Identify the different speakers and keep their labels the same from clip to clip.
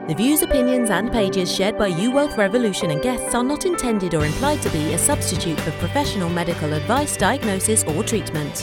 Speaker 1: The views, opinions and pages shared by UWealth Revolution and guests are not intended or implied to be a substitute for professional medical advice, diagnosis or treatment.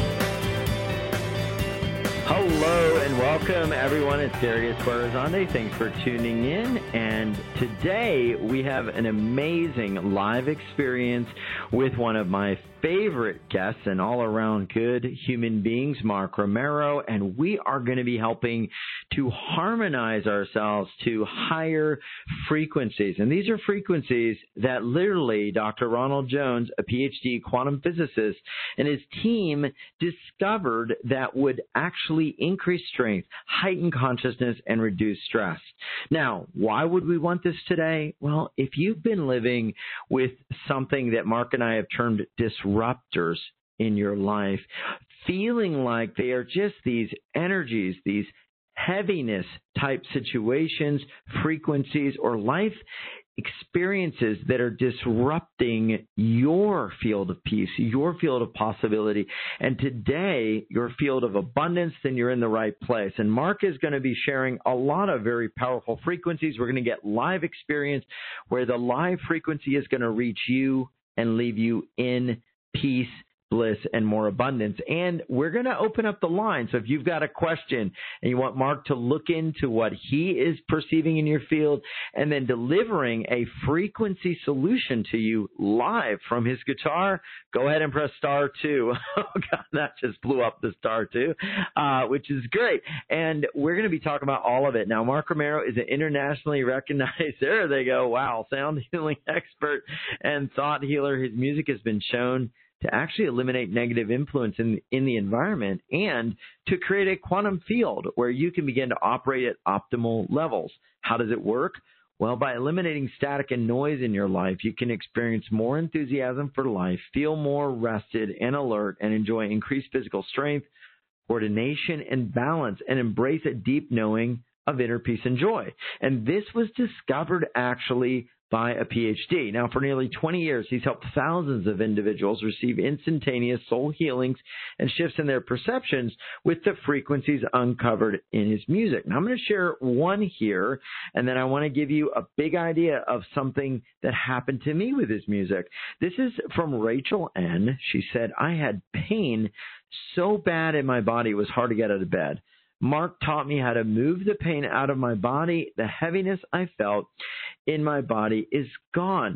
Speaker 2: Hello and welcome everyone. It's Darius Guarazande. Thanks for tuning in. And today we have an amazing live experience with one of my favorite guests and all-around good human beings, Mark Romero, and we are going to be helping to harmonize ourselves to higher frequencies. And these are frequencies that literally Dr. Ronald Jones, a PhD quantum physicist, and his team discovered that would actually increase strength, heighten consciousness, and reduce stress. Now, why would we want this today? Well, if you've been living with something that Mark and I have termed disruptors in your life, feeling like they are just these energies, these heaviness type situations, frequencies, or life experiences that are disrupting your field of peace, your field of possibility, and today your field of abundance, then you're in the right place. And Mark is going to be sharing a lot of very powerful frequencies. We're going to get live experience where the live frequency is going to reach you and leave you in peace, bliss, and more abundance. And we're going to open up the line. So if you've got a question and you want Mark to look into what he is perceiving in your field and then delivering a frequency solution to you live from his guitar, go ahead and press star 2. Oh, God, that just blew up the star 2, which is great. And we're going to be talking about all of it. Now, Mark Romero is an internationally recognized, there they go, wow, sound healing expert and thought healer. His music has been shown to actually eliminate negative influence in the environment and to create a quantum field where you can begin to operate at optimal levels. How does it work? Well, by eliminating static and noise in your life, you can experience more enthusiasm for life, feel more rested and alert, and enjoy increased physical strength, coordination, and balance, and embrace a deep knowing of inner peace and joy. And this was discovered actually by a PhD. Now, for nearly 20 years, he's helped thousands of individuals receive instantaneous soul healings and shifts in their perceptions with the frequencies uncovered in his music. Now, I'm going to share one here, and then I want to give you a big idea of something that happened to me with his music. This is from Rachel N. She said, I had pain so bad in my body it was hard to get out of bed. Mark taught me how to move the pain out of my body. The heaviness I felt in my body is gone.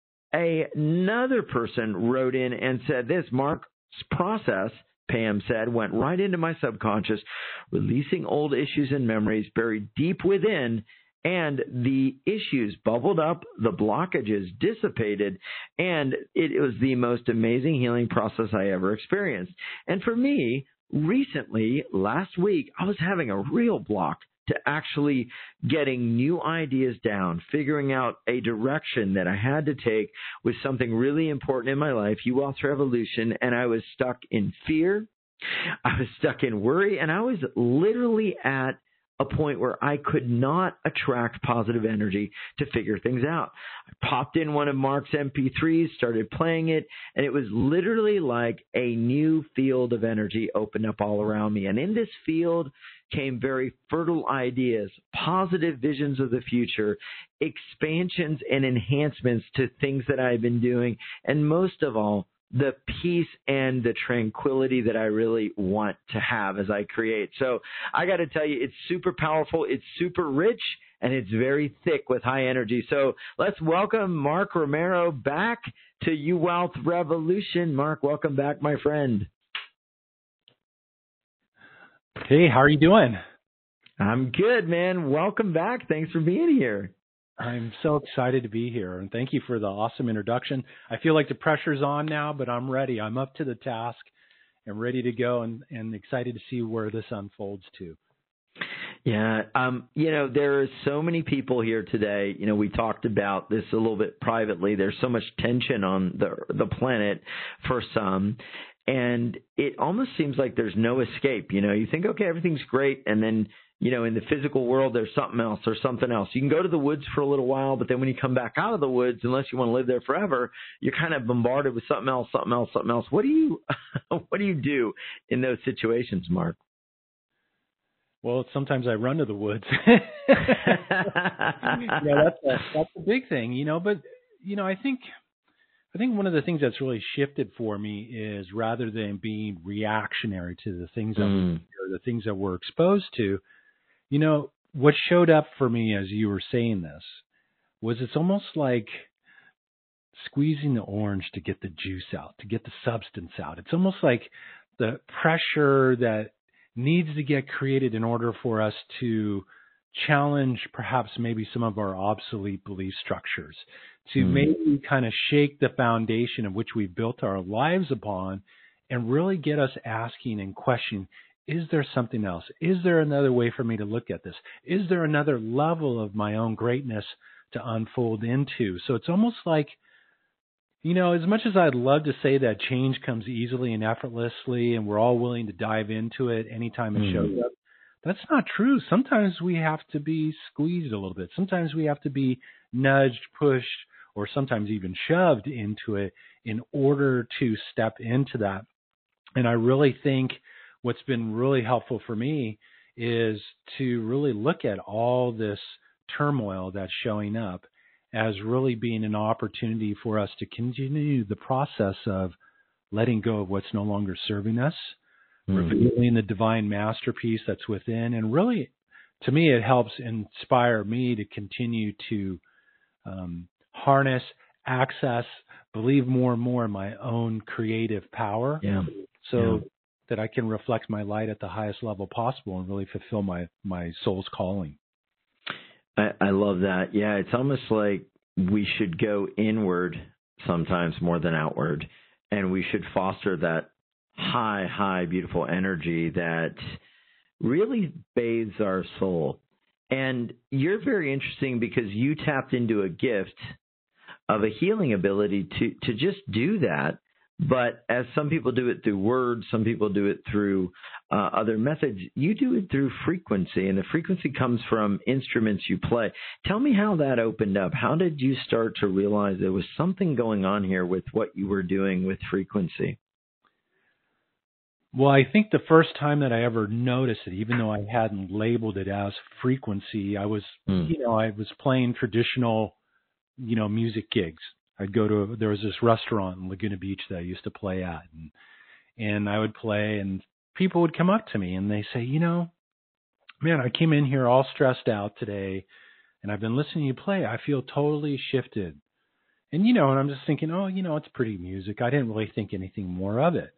Speaker 2: Another person wrote in and said this, Mark's process, Pam said, went right into my subconscious, releasing old issues and memories buried deep within, and the issues bubbled up, the blockages dissipated, and it was the most amazing healing process I ever experienced. And for me, recently, last week, I was having a real block to actually getting new ideas down, figuring out a direction that I had to take with something really important in my life, UWealth Revolution, and I was stuck in fear, I was stuck in worry, and I was literally at a point where I could not attract positive energy to figure things out. I popped in one of Mark's MP3s, started playing it, and it was literally like a new field of energy opened up all around me. And in this field came very fertile ideas, positive visions of the future, expansions and enhancements to things that I've been doing, and most of all, the peace and the tranquility that I really want to have as I create. So I got to tell you, it's super powerful, it's super rich, and it's very thick with high energy. So let's welcome Mark Romero back to UWealth Revolution. Mark, welcome back, my friend.
Speaker 3: Hey, how are you doing?
Speaker 2: I'm good, man. Welcome back. Thanks for being here.
Speaker 3: I'm so excited to be here, and thank you for the awesome introduction. I feel like the pressure's on now, but I'm ready. I'm up to the task and ready to go, and excited to see where this unfolds to.
Speaker 2: Yeah, there are so many people here today. We talked about this a little bit privately. There's so much tension on the planet for some, and it almost seems like there's no escape. You think, okay, everything's great, and then in the physical world, there's something else or something else. You can go to the woods for a little while, but then when you come back out of the woods, unless you want to live there forever, you're kind of bombarded with something else, something else, something else. What do you do in those situations, Mark?
Speaker 3: Well, sometimes I run to the woods. That's a big thing, But I think one of the things that's really shifted for me is rather than being reactionary to the things that we hear, the things that we're exposed to, what showed up for me as you were saying this was it's almost like squeezing the orange to get the juice out, to get the substance out. It's almost like the pressure that needs to get created in order for us to challenge perhaps maybe some of our obsolete belief structures, to maybe kind of shake the foundation of which we built our lives upon and really get us asking and questioning, is there something else? Is there another way for me to look at this? Is there another level of my own greatness to unfold into? So it's almost like, as much as I'd love to say that change comes easily and effortlessly and we're all willing to dive into it anytime it shows up, that's not true. Sometimes we have to be squeezed a little bit. Sometimes we have to be nudged, pushed, or sometimes even shoved into it in order to step into that. And I really think what's been really helpful for me is to really look at all this turmoil that's showing up as really being an opportunity for us to continue the process of letting go of what's no longer serving us, revealing the divine masterpiece that's within. And really, to me, it helps inspire me to continue to harness, access, believe more and more in my own creative power that I can reflect my light at the highest level possible and really fulfill my soul's calling.
Speaker 2: I love that. Yeah, it's almost like we should go inward sometimes more than outward, and we should foster that high, beautiful energy that really bathes our soul. And you're very interesting because you tapped into a gift of a healing ability to just do that. But as some people do it through words, some people do it through other methods, you do it through frequency, and the frequency comes from instruments you play. Tell me how that opened up. How did you start to realize there was something going on here with what you were doing with frequency?
Speaker 3: Well, I think the first time that I ever noticed it, even though I hadn't labeled it as frequency, I was, I was playing traditional, music gigs. There was this restaurant in Laguna Beach that I used to play at, and I would play, and people would come up to me and they say, man, I came in here all stressed out today, and I've been listening to you play. I feel totally shifted. And, and I'm just thinking, it's pretty music. I didn't really think anything more of it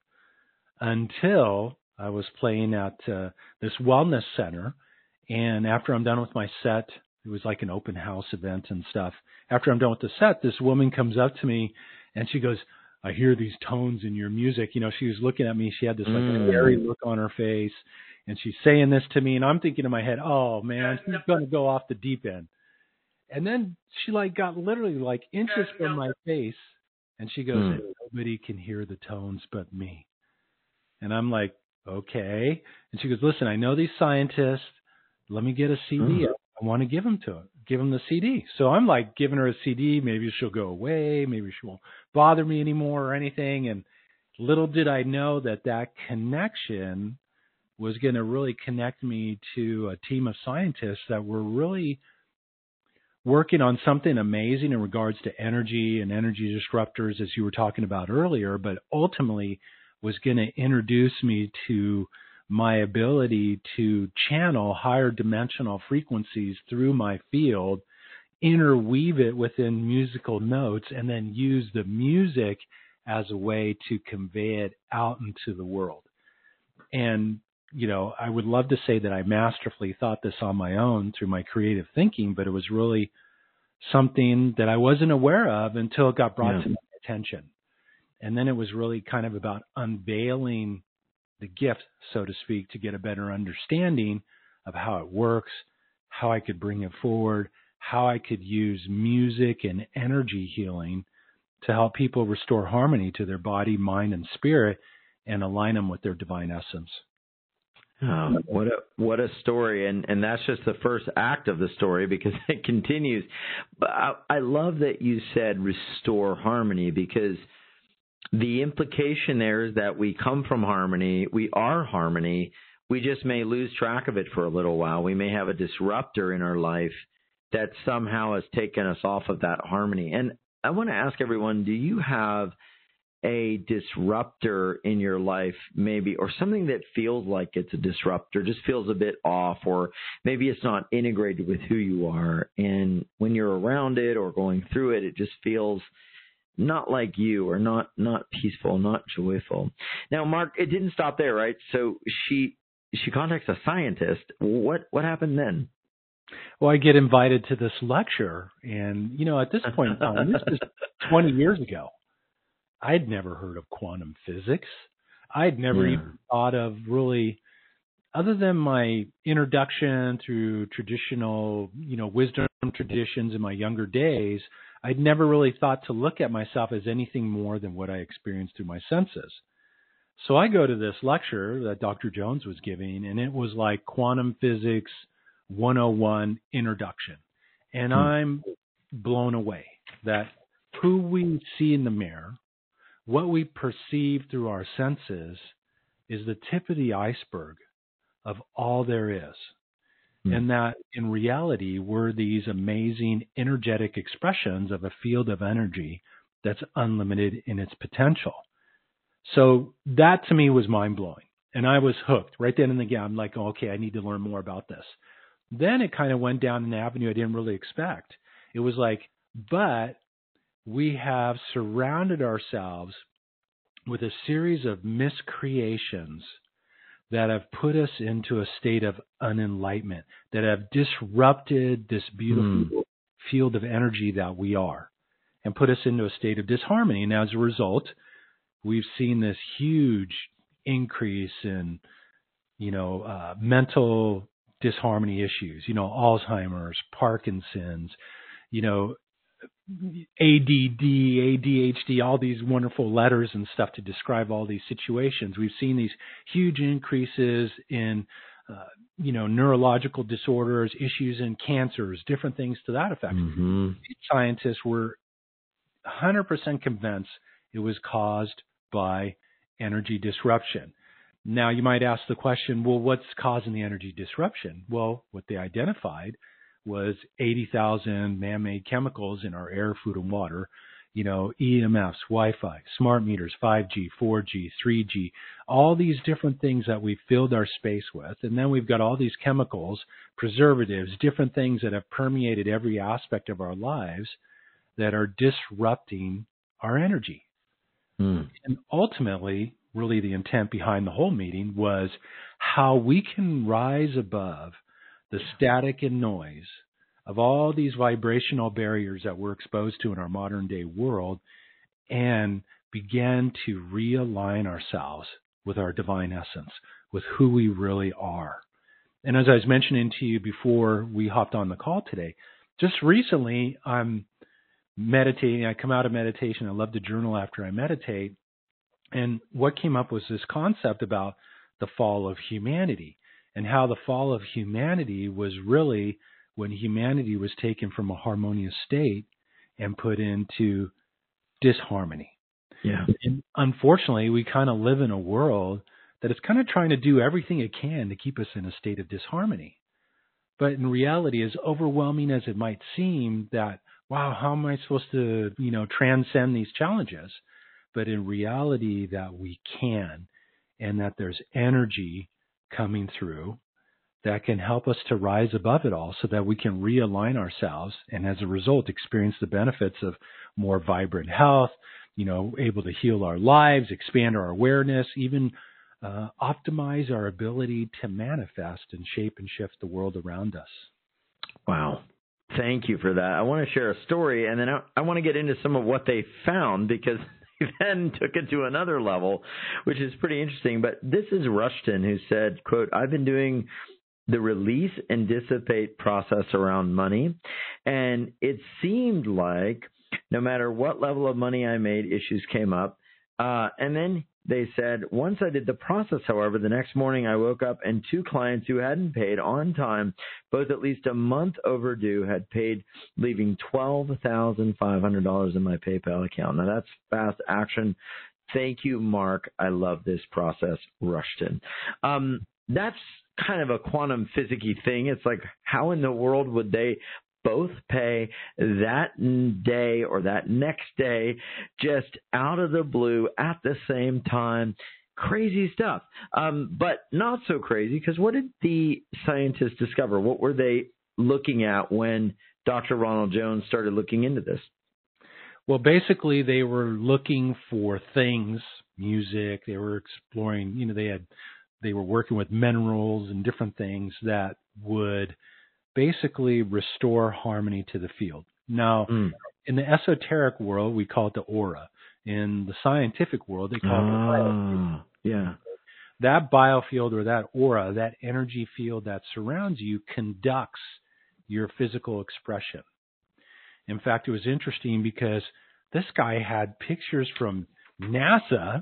Speaker 3: until I was playing at this wellness center. And after I'm done with my set, it was like an open house event and stuff. After I'm done with the set, this woman comes up to me and she goes, I hear these tones in your music. She was looking at me. She had this like a scary look on her face, and she's saying this to me, and I'm thinking in my head, oh man, she's going to go off the deep end. And then she got literally inches from my face, and she goes, nobody can hear the tones but me. And I'm like, okay. And she goes, listen, I know these scientists. Let me get a CD. I want to give them the CD. So I'm giving her a CD. Maybe she'll go away. Maybe she won't bother me anymore or anything. And little did I know that connection was going to really connect me to a team of scientists that were really working on something amazing in regards to energy and energy disruptors, as you were talking about earlier, but ultimately was going to introduce me to my ability to channel higher dimensional frequencies through my field, interweave it within musical notes, and then use the music as a way to convey it out into the world. And, I would love to say that I masterfully thought this on my own through my creative thinking, but it was really something that I wasn't aware of until it got brought to my attention. And then it was really kind of about unveiling the gift, so to speak, to get a better understanding of how it works, how I could bring it forward, how I could use music and energy healing to help people restore harmony to their body, mind, and spirit and align them with their divine essence.
Speaker 2: Oh, what a story. And that's just the first act of the story because it continues. But I love that you said restore harmony, because the implication there is that we come from harmony, we are harmony, we just may lose track of it for a little while. We may have a disruptor in our life that somehow has taken us off of that harmony. And I want to ask everyone, do you have a disruptor in your life maybe, or something that feels like it's a disruptor, just feels a bit off, or maybe it's not integrated with who you are, and when you're around it or going through it, it just feels not like you, or not peaceful, not joyful. Now, Mark, it didn't stop there, right? So she contacts a scientist. What happened then?
Speaker 3: Well, I get invited to this lecture, and, at this point in time, this is 20 years ago. I'd never heard of quantum physics. I'd never even thought of really, other than my introduction through traditional, wisdom traditions in my younger days, I'd never really thought to look at myself as anything more than what I experienced through my senses. So I go to this lecture that Dr. Jones was giving, and it was like Quantum Physics 101 Introduction. And I'm blown away that who we see in the mirror, what we perceive through our senses, is the tip of the iceberg of all there is. And that in reality, we're these amazing energetic expressions of a field of energy that's unlimited in its potential. So that to me was mind-blowing. And I was hooked right then and again. I'm like, okay, I need to learn more about this. Then it kind of went down an avenue I didn't really expect. It was like, but we have surrounded ourselves with a series of miscreations that have put us into a state of unenlightenment, that have disrupted this beautiful field of energy that we are, and put us into a state of disharmony. And as a result, we've seen this huge increase in, mental disharmony issues, Alzheimer's, Parkinson's, ADD, ADHD, all these wonderful letters and stuff to describe all these situations. We've seen these huge increases in, neurological disorders, issues in cancers, different things to that effect. Scientists were 100% convinced it was caused by energy disruption. Now, you might ask the question, well, what's causing the energy disruption? Well, what they identified was 80,000 man-made chemicals in our air, food, and water, EMFs, Wi-Fi, smart meters, 5G, 4G, 3G, all these different things that we've filled our space with. And then we've got all these chemicals, preservatives, different things that have permeated every aspect of our lives that are disrupting our energy. And ultimately, really the intent behind the whole meeting was how we can rise above the static and noise of all these vibrational barriers that we're exposed to in our modern day world, and begin to realign ourselves with our divine essence, with who we really are. And as I was mentioning to you before we hopped on the call today, just recently I'm meditating. I come out of meditation. I love to journal after I meditate. And what came up was this concept about the fall of humanity, and how the fall of humanity was really when humanity was taken from a harmonious state and put into disharmony.
Speaker 2: Yeah.
Speaker 3: And unfortunately, we kind of live in a world that is kind of trying to do everything it can to keep us in a state of disharmony. But in reality, as overwhelming as it might seem, that, wow, how am I supposed to, transcend these challenges? But in reality, that we can, and that there's energy coming through that can help us to rise above it all, so that we can realign ourselves, and as a result experience the benefits of more vibrant health, able to heal our lives, expand our awareness, even optimize our ability to manifest and shape and shift the world around us.
Speaker 2: Wow. Thank you for that. I want to share a story, and then I want to get into some of what they found, because they then took it to another level, which is pretty interesting. But this is Rushton, who said, quote, "I've been doing the release and dissipate process around money, and it seemed like no matter what level of money I made, issues came up. And then they said, once I did the process, however, the next morning I woke up and two clients who hadn't paid on time, both at least a month overdue, had paid, leaving $12,500 in my PayPal account." Now, that's fast action. Thank you, Mark. I love this process, Rushton. that's kind of a quantum physics-y thing. It's like, how in the world would they both pay that day or that next day just out of the blue at the same time? Crazy stuff. But not so crazy, because what did the scientists discover? What were they looking at when Dr. Ronald Jones started looking into this?
Speaker 3: Well, basically, they were looking for things, music. They were exploring, they were working with minerals and different things that would basically restore harmony to the field. Now, in the esoteric world, we call it the aura. In the scientific world, they call it the biofield.
Speaker 2: Yeah.
Speaker 3: That biofield, or that aura, that energy field that surrounds you, conducts your physical expression. In fact, it was interesting because this guy had pictures from NASA,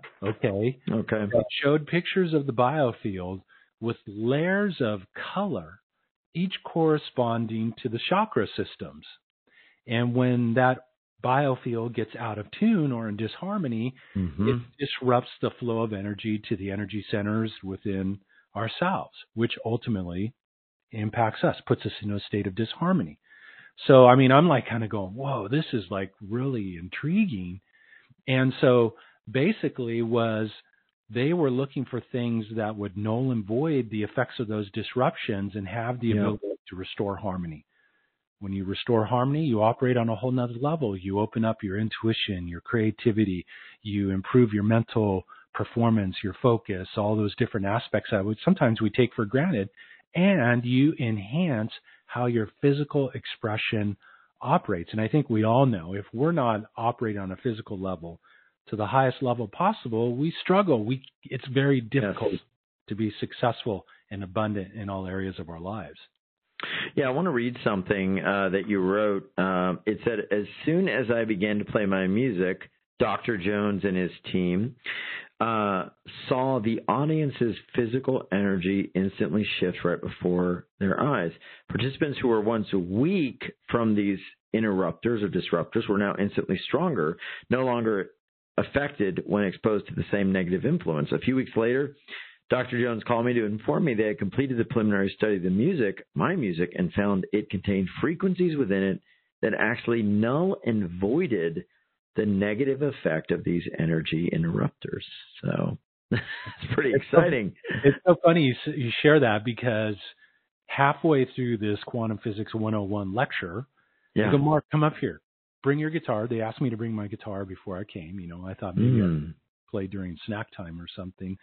Speaker 3: that showed pictures of the biofield with layers of color, each corresponding to the chakra systems. And when that biofield gets out of tune or in disharmony, it disrupts the flow of energy to the energy centers within ourselves, which ultimately impacts us, puts us in a state of disharmony. So, I mean, I'm like kind of going, whoa, this is like really intriguing. And so basically they were looking for things that would null and void the effects of those disruptions and have the ability to restore harmony. When you restore harmony, you operate on a whole nother level. You open up your intuition, your creativity, you improve your mental performance, your focus, all those different aspects that sometimes we take for granted, and you enhance how your physical expression operates. And I think we all know if we're not operating on a physical level to the highest level possible, we struggle. It's very difficult to be successful and abundant in all areas of our lives.
Speaker 2: Yeah, I want to read something that you wrote. It said, as soon as I began to play my music, Dr. Jones and his team saw the audience's physical energy instantly shift right before their eyes. Participants who were once weak from these interrupters or disruptors were now instantly stronger, no longer affected when exposed to the same negative influence. A few weeks later, Dr. Jones called me to inform me they had completed the preliminary study of the music, my music, and found it contained frequencies within it that actually null and voided the negative effect of these energy interrupters. So it's pretty exciting.
Speaker 3: It's so funny you share that, because halfway through this Quantum Physics 101 lecture, I go, Mark, come up here. Bring your guitar. They asked me to bring my guitar before I came. I thought maybe I'd play during snack time or something.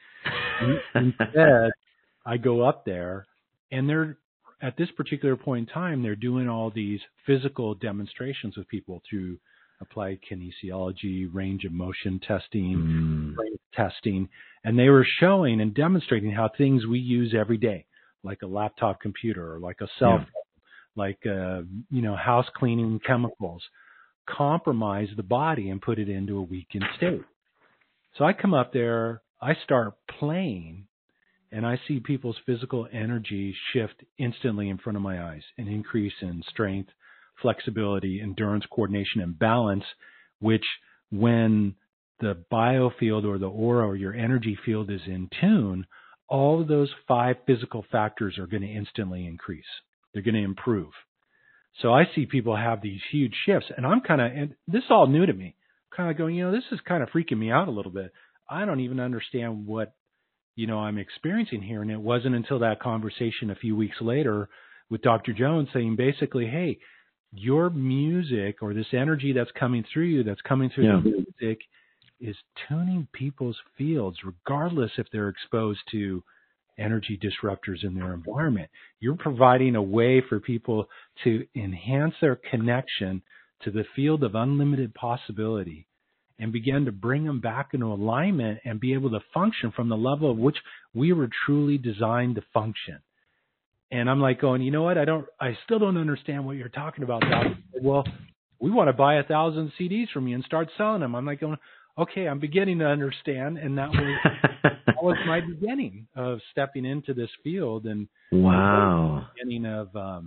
Speaker 3: Instead, I go up there, and they're at this particular point in time, they're doing all these physical demonstrations with people through applied kinesiology, range of motion testing, brain testing, and they were showing and demonstrating how things we use every day, like a laptop computer or like a cell phone, like house cleaning chemicals, compromise the body and put it into a weakened state. So I come up there, I start playing, and I see people's physical energy shift instantly in front of my eyes, an increase in strength, flexibility, endurance, coordination, and balance, which when the biofield or the aura or your energy field is in tune, all of those 5 physical factors are going to instantly increase. They're going to improve. So I see people have these huge shifts, and and this is all new to me, kind of going, this is kind of freaking me out a little bit. I don't even understand what, I'm experiencing here. And it wasn't until that conversation a few weeks later with Dr. Jones saying basically, hey, your music or this energy that's coming through you, that's coming through the music, is tuning people's fields, regardless if they're exposed to energy disruptors in their environment. You're providing a way for people to enhance their connection to the field of unlimited possibility and begin to bring them back into alignment and be able to function from the level of which we were truly designed to function. And I'm like going, you know what? I still don't understand what you're talking about, Doc. Well, we want to buy 1,000 CDs from you and start selling them. I'm like going, okay, I'm beginning to understand. And that was my beginning of stepping into this field, and the beginning of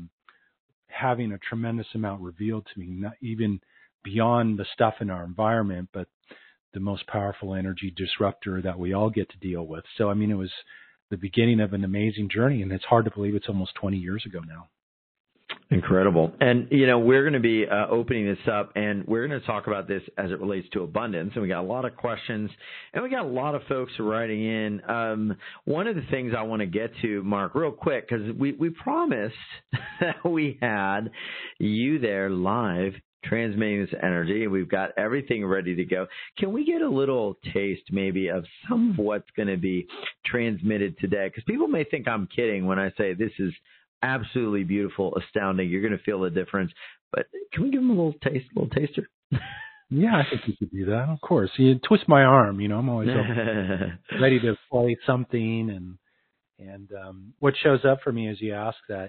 Speaker 3: having a tremendous amount revealed to me, not even beyond the stuff in our environment, but the most powerful energy disruptor that we all get to deal with. So, I mean, it was the beginning of an amazing journey, and it's hard to believe it's almost 20 years ago now.
Speaker 2: Incredible. And, we're going to be opening this up, and we're going to talk about this as it relates to abundance. And we got a lot of questions, and we got a lot of folks writing in. One of the things I want to get to, Mark, real quick, because we promised that we had you there live transmitting this energy, and we've got everything ready to go. Can we get a little taste maybe of some of what's going to be transmitted today? Because people may think I'm kidding when I say this is absolutely beautiful, astounding. You're going to feel the difference. But can we give them a little taster?
Speaker 3: Yeah, I think you could do that. Of course. You twist my arm. I'm always ready to play something. And what shows up for me is you ask that.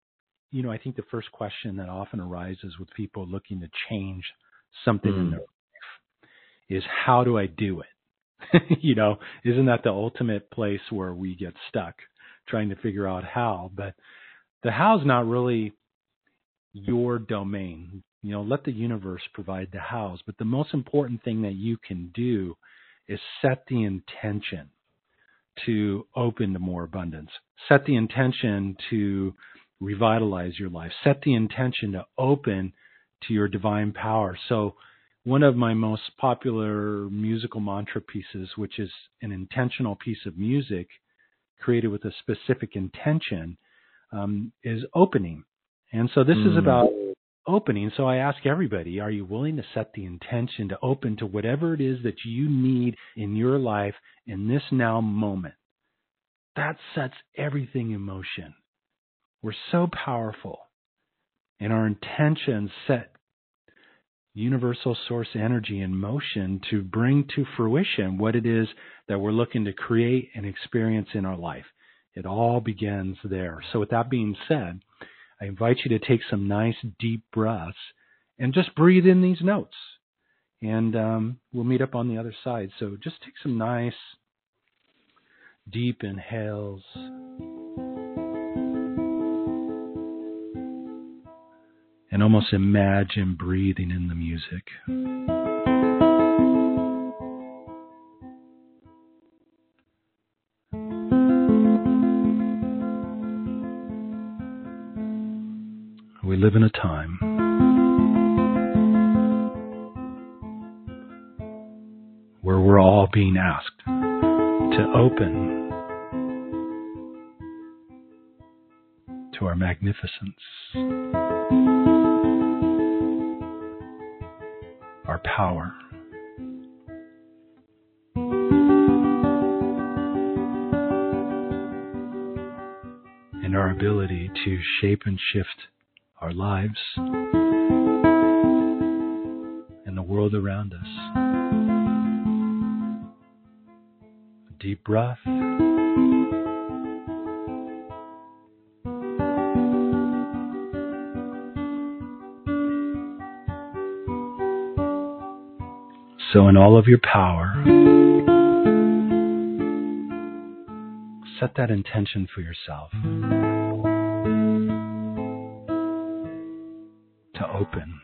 Speaker 3: I think the first question that often arises with people looking to change something in their life is, how do I do it? Isn't that the ultimate place where we get stuck, trying to figure out how? But the how's not really your domain. Let the universe provide the hows. But the most important thing that you can do is set the intention to open to more abundance. Set the intention to revitalize your life. Set the intention to open to your divine power. So one of my most popular musical mantra pieces, which is an intentional piece of music created with a specific intention, is opening. And so this is about opening. So I ask everybody, are you willing to set the intention to open to whatever it is that you need in your life in this now moment? That sets everything in motion. We're so powerful, and our intentions set universal source energy in motion to bring to fruition what it is that we're looking to create and experience in our life. It all begins there. So with that being said, I invite you to take some nice deep breaths and just breathe in these notes. And we'll meet up on the other side. So just take some nice deep inhales. And almost imagine breathing in the music. We live in a time where we're all being asked to open to our magnificence, our power, and our ability to shape and shift our lives and the world around us. A deep breath. So in all of your power, set that intention for yourself to open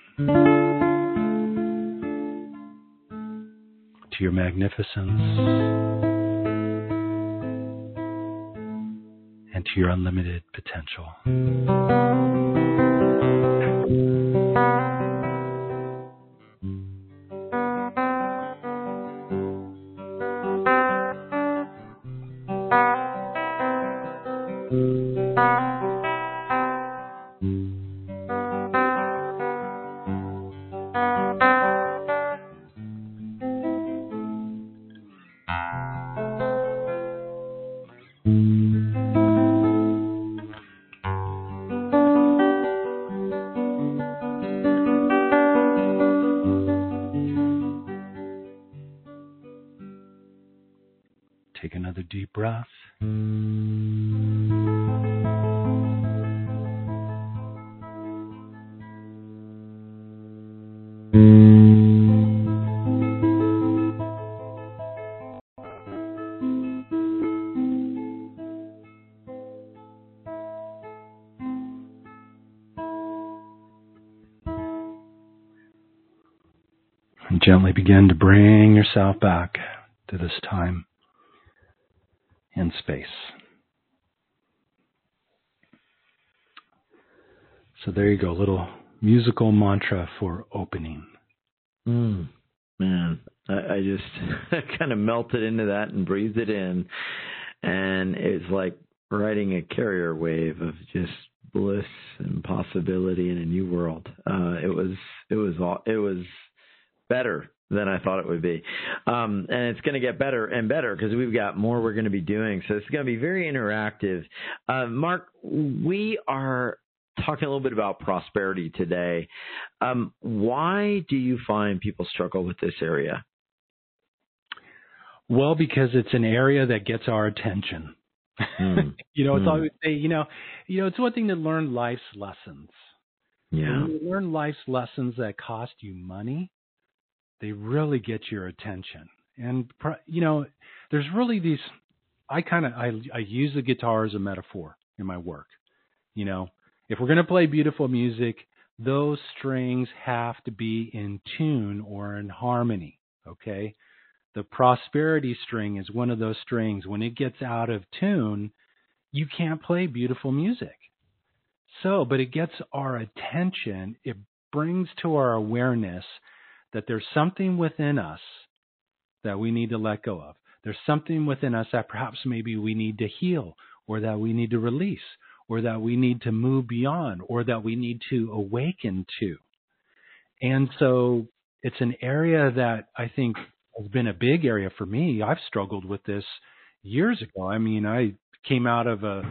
Speaker 3: to your magnificence and to your unlimited potential. Take another deep breath. And gently begin to bring yourself back to this time and space. So there you go, a little musical mantra for opening.
Speaker 2: Man, I just kind of melted into that and breathed it in, and it's like riding a carrier wave of just bliss and possibility in a new world. It was better than I thought it would be, and it's going to get better and better because we've got more we're going to be doing. So it's going to be very interactive. Mark, we are talking a little bit about prosperity today. Why do you find people struggle with this area?
Speaker 3: Well, because it's an area that gets our attention. It's always say, it's one thing to learn life's lessons.
Speaker 2: Yeah.
Speaker 3: When you learn life's lessons that cost you money, they really get your attention. And, there's really these, I use the guitar as a metaphor in my work. If we're going to play beautiful music, those strings have to be in tune or in harmony, okay? The prosperity string is one of those strings. When it gets out of tune, you can't play beautiful music. But it gets our attention. It brings to our awareness that there's something within us that we need to let go of. There's something within us that perhaps maybe we need to heal, or that we need to release, or that we need to move beyond, or that we need to awaken to. And so it's an area that I think has been a big area for me. I've struggled with this years ago. I mean, I came out of a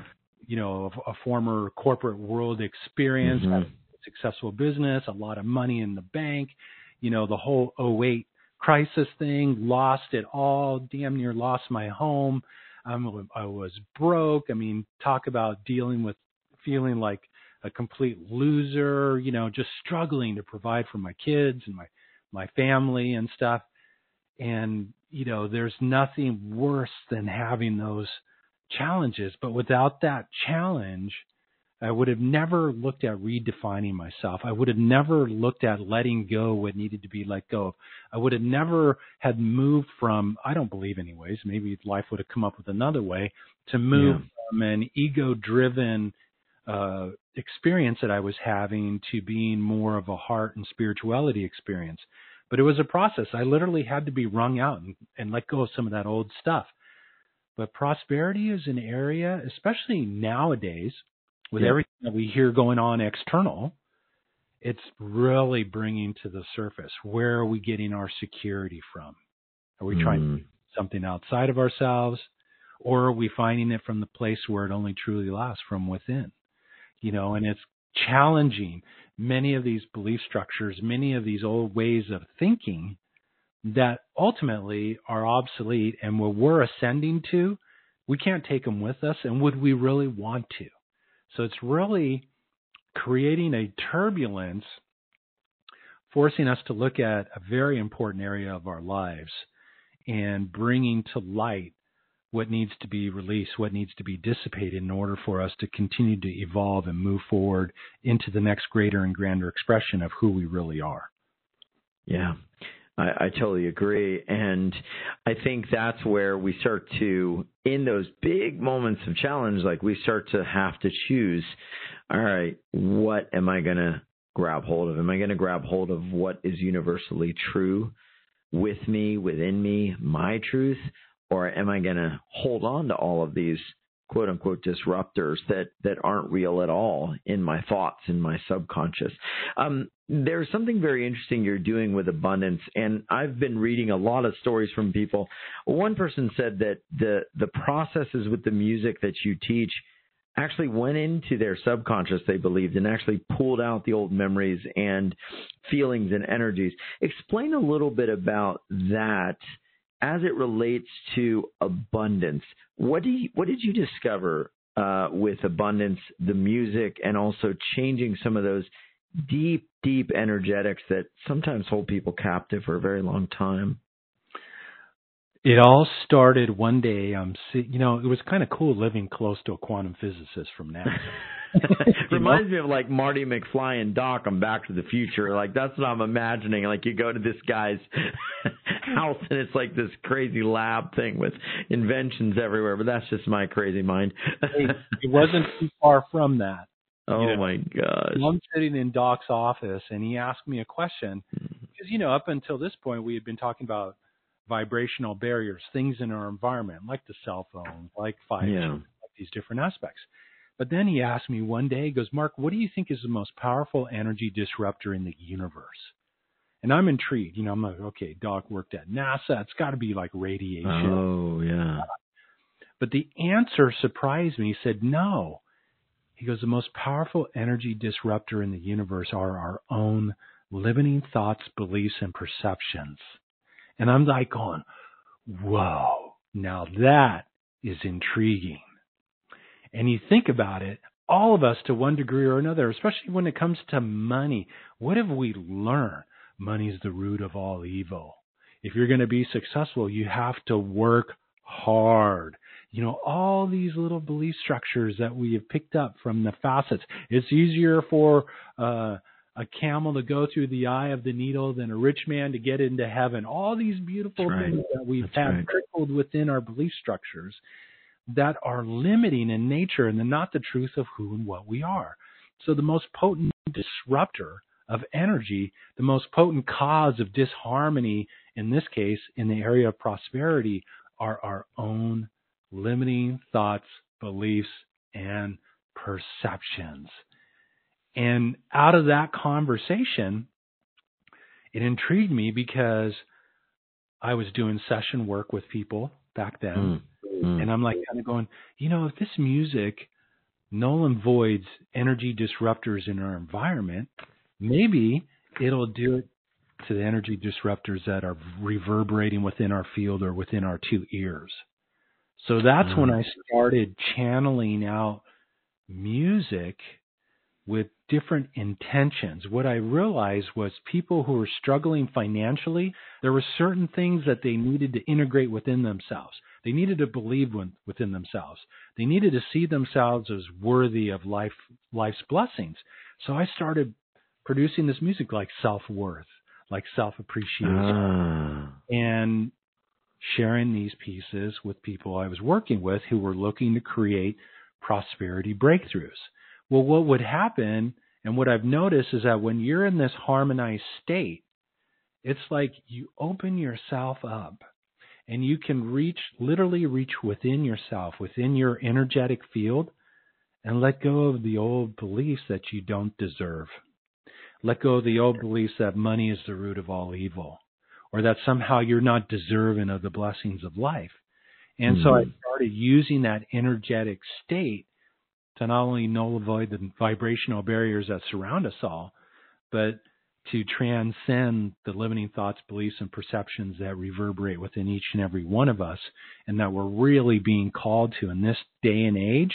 Speaker 3: former corporate world experience, had a successful business, a lot of money in the bank, the whole 2008 crisis thing, lost it all, damn near lost my home. I was broke. I mean, talk about dealing with feeling like a complete loser, just struggling to provide for my kids and my family and stuff. And, there's nothing worse than having those challenges. But without that challenge, I would have never looked at redefining myself. I would have never looked at letting go what needed to be let go of. I would have never had moved from, I don't believe anyways, maybe life would have come up with another way, to move from an ego-driven experience that I was having to being more of a heart and spirituality experience. But it was a process. I literally had to be wrung out and let go of some of that old stuff. But prosperity is an area, especially nowadays, with everything that we hear going on external, it's really bringing to the surface, where are we getting our security from? Are we trying to do something outside of ourselves, or are we finding it from the place where it only truly lasts, from within? And it's challenging many of these belief structures, many of these old ways of thinking that ultimately are obsolete, and where we're ascending to, we can't take them with us, and would we really want to? So it's really creating a turbulence, forcing us to look at a very important area of our lives and bringing to light what needs to be released, what needs to be dissipated in order for us to continue to evolve and move forward into the next greater and grander expression of who we really are.
Speaker 2: Yeah, I totally agree. And I think that's where we start to, in those big moments of challenge, like we start to have to choose, all right, what am I going to grab hold of? Am I going to grab hold of what is universally true with me, within me, my truth? Or am I going to hold on to all of these quote unquote disruptors that aren't real at all in my thoughts, in my subconscious? There's something very interesting you're doing with abundance, and I've been reading a lot of stories from people. One person said that the processes with the music that you teach actually went into their subconscious, they believed, and actually pulled out the old memories and feelings and energies. Explain a little bit about that as it relates to abundance. What did you discover with abundance, the music, and also changing some of those deep energetics that sometimes hold people captive for a very long time?
Speaker 3: It all started one day. It was kind of cool living close to a quantum physicist from NASA.
Speaker 2: Reminds me of like Marty McFly and Doc on Back to the Future. Like, that's what I'm imagining. Like, you go to this guy's house and it's like this crazy lab thing with inventions everywhere. But that's just my crazy mind.
Speaker 3: It wasn't too far from that.
Speaker 2: Oh, my gosh.
Speaker 3: I'm sitting in Doc's office, and he asked me a question. Because, up until this point, we had been talking about vibrational barriers, things in our environment, like the cell phone, like 5G, like these different aspects. But then he asked me one day, he goes, Mark, what do you think is the most powerful energy disruptor in the universe? And I'm intrigued. I'm like, okay, Doc worked at NASA. It's got to be like radiation.
Speaker 2: Oh, yeah.
Speaker 3: But the answer surprised me. He said, no. He goes, the most powerful energy disruptor in the universe are our own limiting thoughts, beliefs, and perceptions. And I'm like going, whoa, now that is intriguing. And you think about it, all of us to one degree or another, especially when it comes to money, what have we learned? Money is the root of all evil. If you're going to be successful, you have to work hard. All these little belief structures that we have picked up from the facets. It's easier for a camel to go through the eye of the needle than a rich man to get into heaven. All these beautiful things that we've had trickled within our belief structures that are limiting in nature and they're not the truth of who and what we are. So the most potent disruptor of energy, the most potent cause of disharmony, in this case, in the area of prosperity, are our own limiting thoughts, beliefs, and perceptions. And out of that conversation, it intrigued me because I was doing session work with people back then. And I'm like kind of going, if this music null and voids energy disruptors in our environment, maybe it'll do it to the energy disruptors that are reverberating within our field or within our two ears. So that's when I started channeling out music with different intentions. What I realized was people who were struggling financially, there were certain things that they needed to integrate within themselves. They needed to believe within themselves. They needed to see themselves as worthy of life's blessings. So I started producing this music like self-worth, like self-appreciation, and sharing these pieces with people I was working with who were looking to create prosperity breakthroughs. Well, what would happen, and what I've noticed, is that when you're in this harmonized state, it's like you open yourself up and you can literally reach within yourself, within your energetic field, and let go of the old beliefs that you don't deserve. Let go of the old beliefs that money is the root of all evil, or that somehow you're not deserving of the blessings of life. And so I started using that energetic state to not only null and void the vibrational barriers that surround us all, but to transcend the limiting thoughts, beliefs, and perceptions that reverberate within each and every one of us, and that we're really being called to in this day and age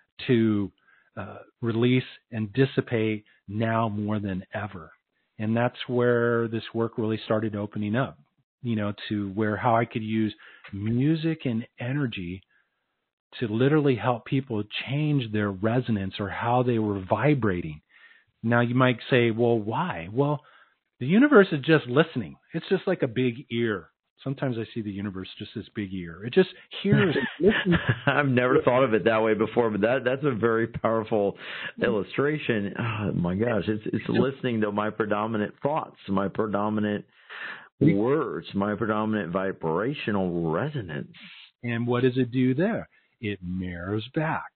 Speaker 3: to release and dissipate now more than ever. And that's where this work really started opening up, to how I could use music and energy to literally help people change their resonance or how they were vibrating. Now you might say, well, why? Well, the universe is just listening. It's just like a big ear. Sometimes I see the universe just this big ear. It just hears and listens.
Speaker 2: I've never thought of it that way before, but that's a very powerful illustration. Oh my gosh, it's listening to my predominant thoughts, my predominant words, my predominant vibrational resonance.
Speaker 3: And what does it do there? It mirrors back.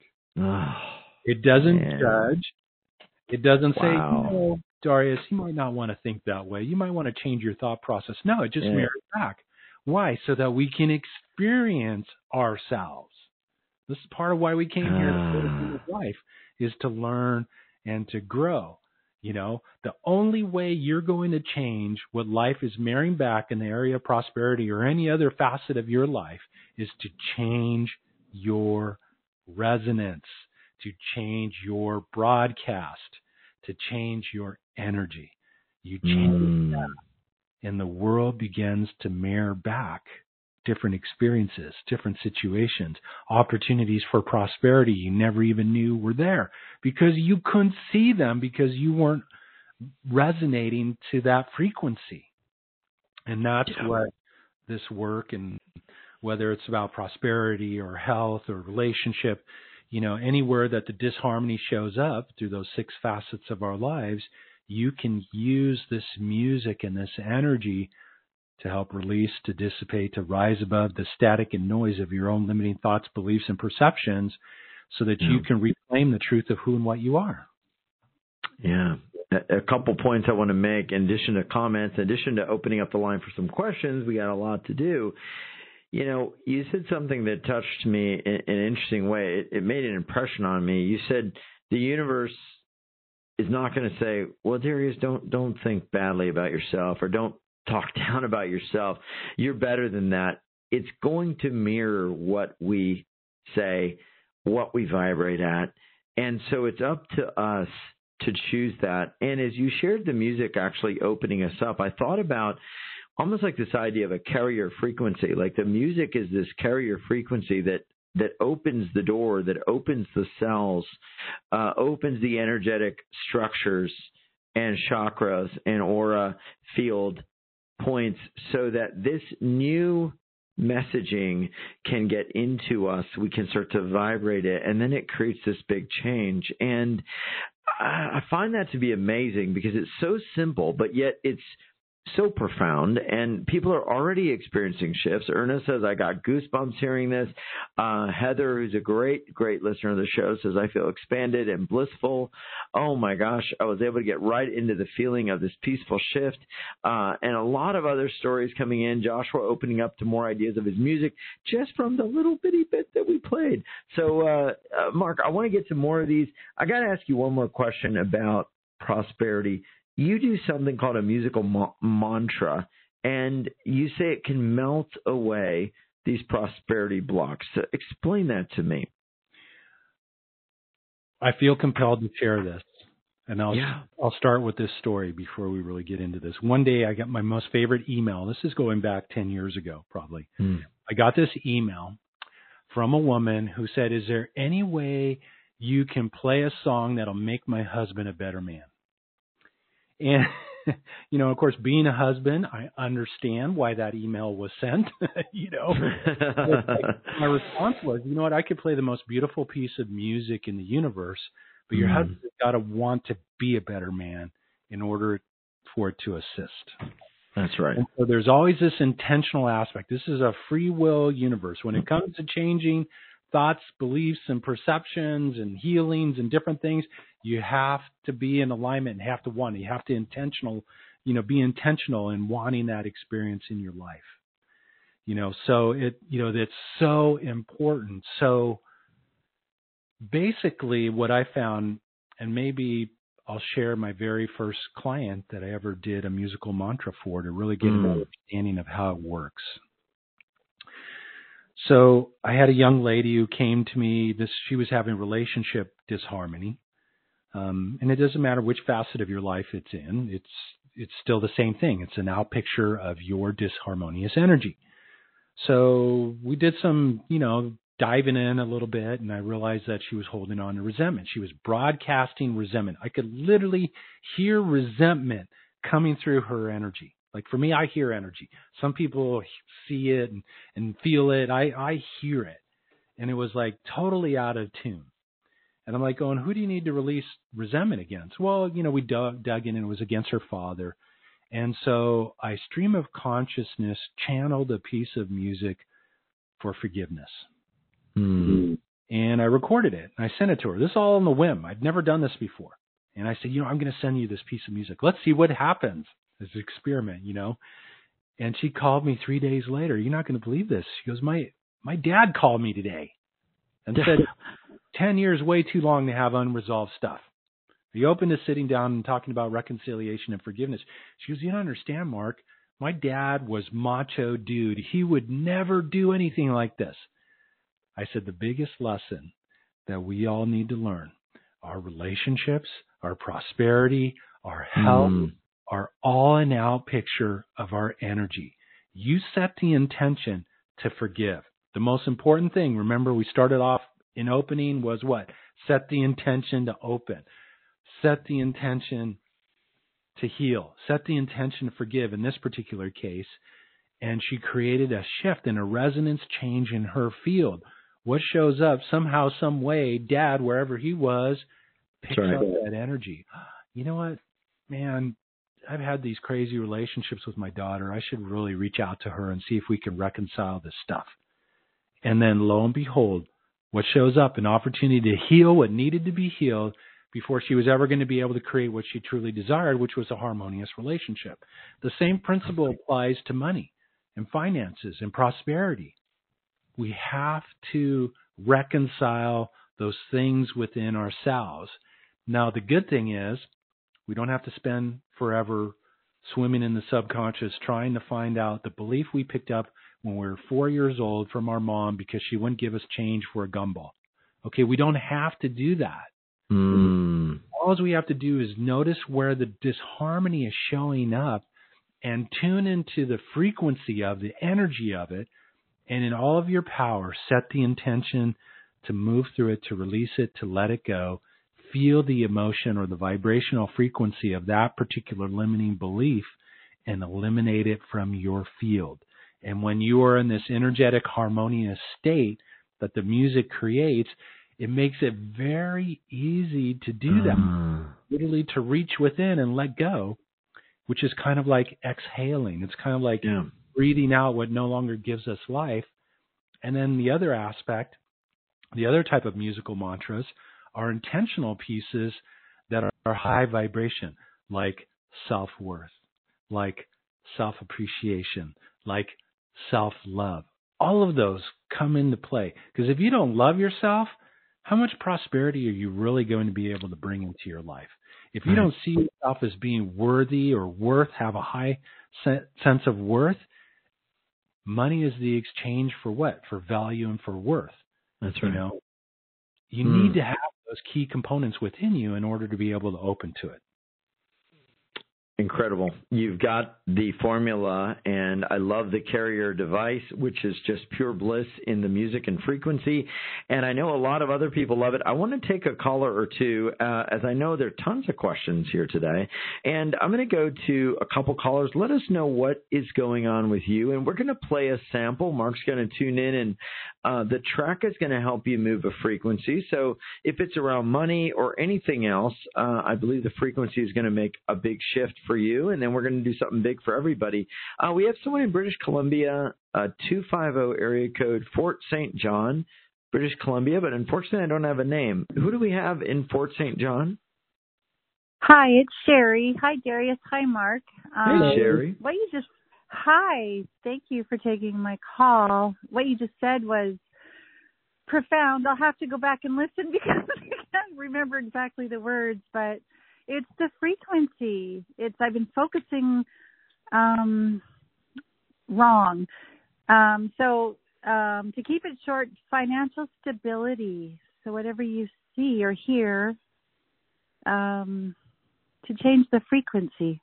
Speaker 3: It doesn't judge. It doesn't say, Darius, you might not want to think that way. You might want to change your thought process. No, it just mirrors back. Why? So that we can experience ourselves. This is part of why we came here to life, is to learn and to grow. The only way you're going to change what life is mirroring back in the area of prosperity or any other facet of your life is to change your resonance, to change your broadcast, to change your energy. You change that, and the world begins to mirror back different experiences, different situations, opportunities for prosperity you never even knew were there because you couldn't see them because you weren't resonating to that frequency. And that's what this work, and whether it's about prosperity or health or relationship, anywhere that the disharmony shows up through those 6 facets of our lives, you can use this music and this energy to help release, to dissipate, to rise above the static and noise of your own limiting thoughts, beliefs, and perceptions so that you can reclaim the truth of who and what you are.
Speaker 2: Yeah. A couple points I want to make in addition to comments, in addition to opening up the line for some questions. We got a lot to do. You said something that touched me in an interesting way. It made an impression on me. You said the universe is not going to say, well, Darius, don't think badly about yourself or don't talk down about yourself. You're better than that. It's going to mirror what we say, what we vibrate at. And so it's up to us to choose that. And as you shared the music actually opening us up, I thought about almost like this idea of a carrier frequency. Like the music is this carrier frequency that opens the door, that opens the cells, opens the energetic structures and chakras and aura field points so that this new messaging can get into us. We can start to vibrate it, and then it creates this big change. And I find that to be amazing because it's so simple, but yet it's so profound, and people are already experiencing shifts. Ernest says, I got goosebumps hearing this. Heather, who's a great listener of the show, says, I feel expanded and blissful. Oh, my gosh, I was able to get right into the feeling of this peaceful shift. And a lot of other stories coming in. Joshua opening up to more ideas of his music just from the little bitty bit that we played. So, Mark, I want to get to more of these. I got to ask you one more question about prosperity. You do something called a musical mantra, and you say it can melt away these prosperity blocks. So explain that to me.
Speaker 3: I feel compelled to share this, and I'll start with this story before we really get into this. One day I got my most favorite email. This is going back 10 years ago, probably. I got this email from a woman who said, is there any way you can play a song that'll make my husband a better man? And, of course, being a husband, I understand why that email was sent, My response was, you know what, I could play the most beautiful piece of music in the universe, but your husband's got to want to be a better man in order for it to assist.
Speaker 2: That's right.
Speaker 3: And so there's always this intentional aspect. This is a free will universe. When it comes to changing thoughts, beliefs, and perceptions and healings and different things, you have to be in alignment and have to want it. You have to be intentional in wanting that experience in your life. So it's so important. So basically what I found, and maybe I'll share my very first client that I ever did a musical mantra for to really get an understanding of how it works. So I had a young lady who came to me. She was having relationship disharmony, and it doesn't matter which facet of your life it's in. It's still the same thing. It's an out picture of your disharmonious energy. So we did some, diving in a little bit, and I realized that she was holding on to resentment. She was broadcasting resentment. I could literally hear resentment coming through her energy. Like for me, I hear energy. Some people see it and feel it. I hear it. And it was like totally out of tune. And I'm like going, who do you need to release resentment against? Well, we dug in, and it was against her father. And so I stream of consciousness channeled a piece of music for forgiveness. And I recorded it. And I sent it to her. This is all on the whim. I'd never done this before. And I said, I'm going to send you this piece of music. Let's see what happens. As an experiment, And she called me 3 days later. You're not going to believe this. She goes, my dad called me today and said, 10 years way too long to have unresolved stuff. Are you open to sitting down and talking about reconciliation and forgiveness? She goes, you don't understand, Mark. My dad was macho dude. He would never do anything like this. I said, the biggest lesson that we all need to learn, our relationships, our prosperity, our health, are all an out picture of our energy. You set the intention to forgive. The most important thing, remember we started off in opening, was what? Set the intention to open. Set the intention to heal. Set the intention to forgive in this particular case. And she created a shift and a resonance change in her field. what shows up somehow, some way, Dad, wherever he was, picks
Speaker 2: That's right.
Speaker 3: up that energy. You know what, man, I've had these crazy relationships with my daughter. I should really reach out to her and see if we can reconcile this stuff. And then lo and behold, what shows up, an opportunity to heal what needed to be healed before she was ever going to be able to create what she truly desired, which was a harmonious relationship. The same principle applies to money and finances and prosperity. We have to reconcile those things within ourselves. Now, the good thing is we don't have to spend forever swimming in the subconscious trying to find out the belief we picked up when we were 4 years old from our mom because she wouldn't give us change for a gumball. Okay, we don't have to do that. All we have to do is notice where the disharmony is showing up and tune into the frequency of the energy of it, and in all of your power, set the intention to move through it, to release it, to let it go. Feel the emotion or the vibrational frequency of that particular limiting belief and eliminate it from your field. And when you are in this energetic, harmonious state that the music creates, it makes it very easy to do that, literally to reach within and let go, which is kind of like exhaling. It's kind of like breathing out what no longer gives us life. And then the other aspect, the other type of musical mantras are intentional pieces that are high vibration, like self-worth, like self-appreciation, like self-love. All of those come into play. Because if you don't love yourself, how much prosperity are you really going to be able to bring into your life? If you don't see yourself as being worthy or worth, have a high sense of worth, money is the exchange for what? For value and for worth.
Speaker 2: That's right.
Speaker 3: You need to have those key components within you in order to be able to open to it.
Speaker 2: Incredible. You've got the formula, and I love the carrier device, which is just pure bliss in the music and frequency. And I know a lot of other people love it. I want to take a caller or two, as I know there are tons of questions here today. And I'm going to go to a couple callers. Let us know what is going on with you. And we're going to play a sample. Mark's going to tune in, and the track is going to help you move a frequency. So if it's around money or anything else, I believe the frequency is going to make a big shift for you, and then we're going to do something big for everybody. We have someone in British Columbia, 250 area code, Fort St. John, British Columbia, but unfortunately I don't have a name. Who do we have in Fort St. John?
Speaker 4: Hi, it's Sherry. Hi, Darius. Hi, Mark.
Speaker 2: Hey, Sherry.
Speaker 4: Hi, thank you for taking my call. What you just said was profound. I'll have to go back and listen because I can't remember exactly the words, but it's the frequency. I've been focusing wrong. So to keep it short, financial stability. So whatever you see or hear, to change the frequency.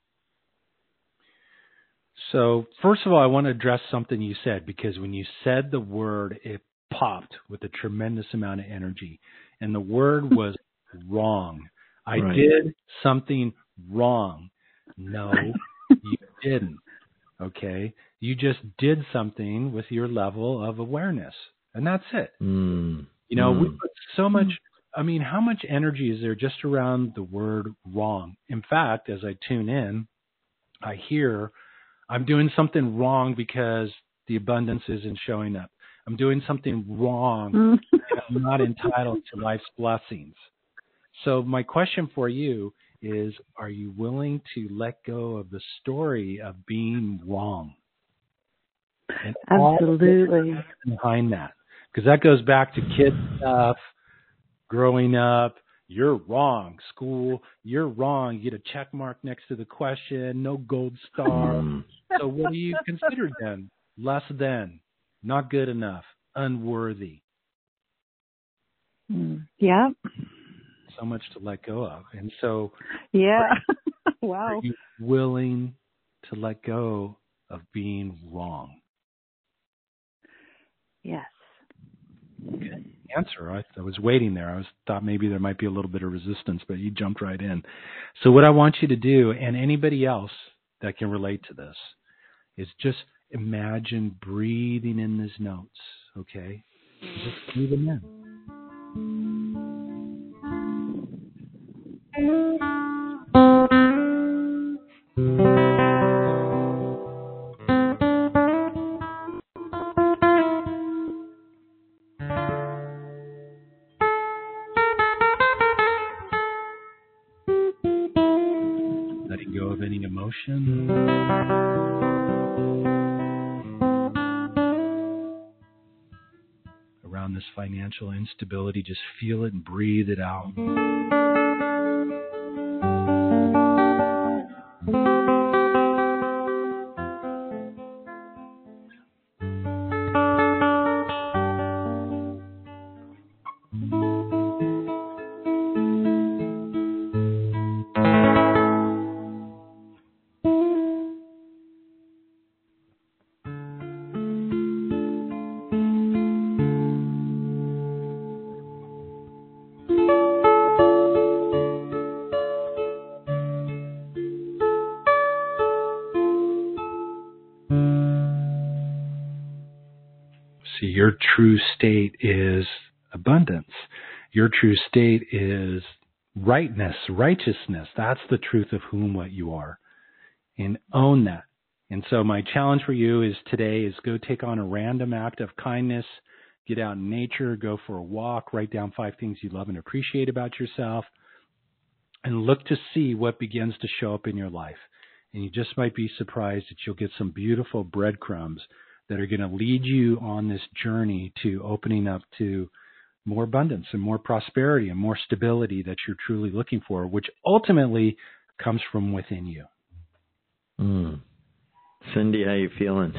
Speaker 3: So first of all, I want to address something you said, because when you said the word, it popped with a tremendous amount of energy. And the word was wrong. I did something wrong. No, you didn't. Okay? You just did something with your level of awareness. And that's it. We put so much, how much energy is there just around the word wrong? In fact, as I tune in, I hear I'm doing something wrong because the abundance isn't showing up. I'm doing something wrong. I'm not entitled to life's blessings. So my question for you is, are you willing to let go of the story of being wrong? And
Speaker 4: absolutely.
Speaker 3: All behind that. Because that goes back to kid stuff, growing up. You're wrong. School, you're wrong. You get a check mark next to the question, no gold star. So what do you consider then? Less than, not good enough, unworthy.
Speaker 4: Yeah.
Speaker 3: So much to let go of. And so
Speaker 4: wow.
Speaker 3: Are you willing to let go of being wrong?
Speaker 4: Yes.
Speaker 3: Good answer. I was waiting there. I thought maybe there might be a little bit of resistance, but you jumped right in. So what I want you to do, and anybody else that can relate to this, is just imagine breathing in these notes, okay? Just breathe them in. Letting go of any emotion. Around this financial instability, just feel it and breathe it out. See, your true state is abundance. Your true state is rightness, righteousness. That's the truth of what you are. And own that. And so my challenge for you is today is go take on a random act of kindness, get out in nature, go for a walk, write down 5 things you love and appreciate about yourself, and look to see what begins to show up in your life. And you just might be surprised that you'll get some beautiful breadcrumbs that are going to lead you on this journey to opening up to more abundance and more prosperity and more stability that you're truly looking for, which ultimately comes from within you.
Speaker 2: Cindy, how you feeling?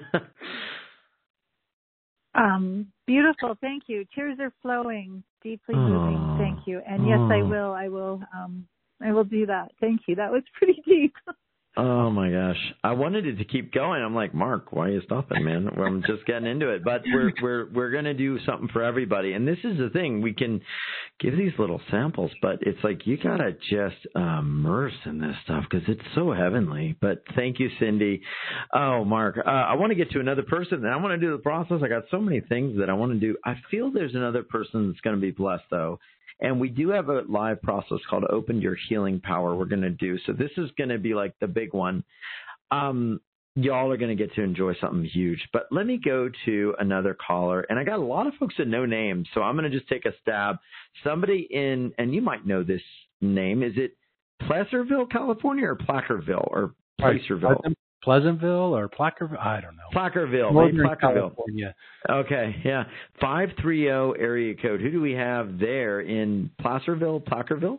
Speaker 4: Beautiful. Thank you. Tears are flowing, deeply moving. Thank you. And yes, I will do that. Thank you. That was pretty deep.
Speaker 2: Oh my gosh. I wanted it to keep going. I'm like, Mark, why are you stopping, man? Well, I'm just getting into it. But we're going to do something for everybody. And this is the thing. We can give these little samples, but it's like you got to just immerse in this stuff because it's so heavenly. But thank you, Cindy. Oh, Mark, I want to get to another person. And I want to do the process. I got so many things that I want to do. I feel there's another person that's going to be blessed, though. And we do have a live process called Open Your Healing Power we're going to do. So this is going to be like the big one. Y'all are going to get to enjoy something huge. But let me go to another caller. And I got a lot of folks that know names, so I'm going to just take a stab. Somebody in, and you might know this name. Is it Placerville, California, or Placerville, or Placerville?
Speaker 3: Pleasantville or Placerville? I don't know.
Speaker 2: Placerville.
Speaker 3: Northern
Speaker 2: Placerville.
Speaker 3: California.
Speaker 2: Okay, yeah. 530 area code. Who do we have there in Placerville, Placerville?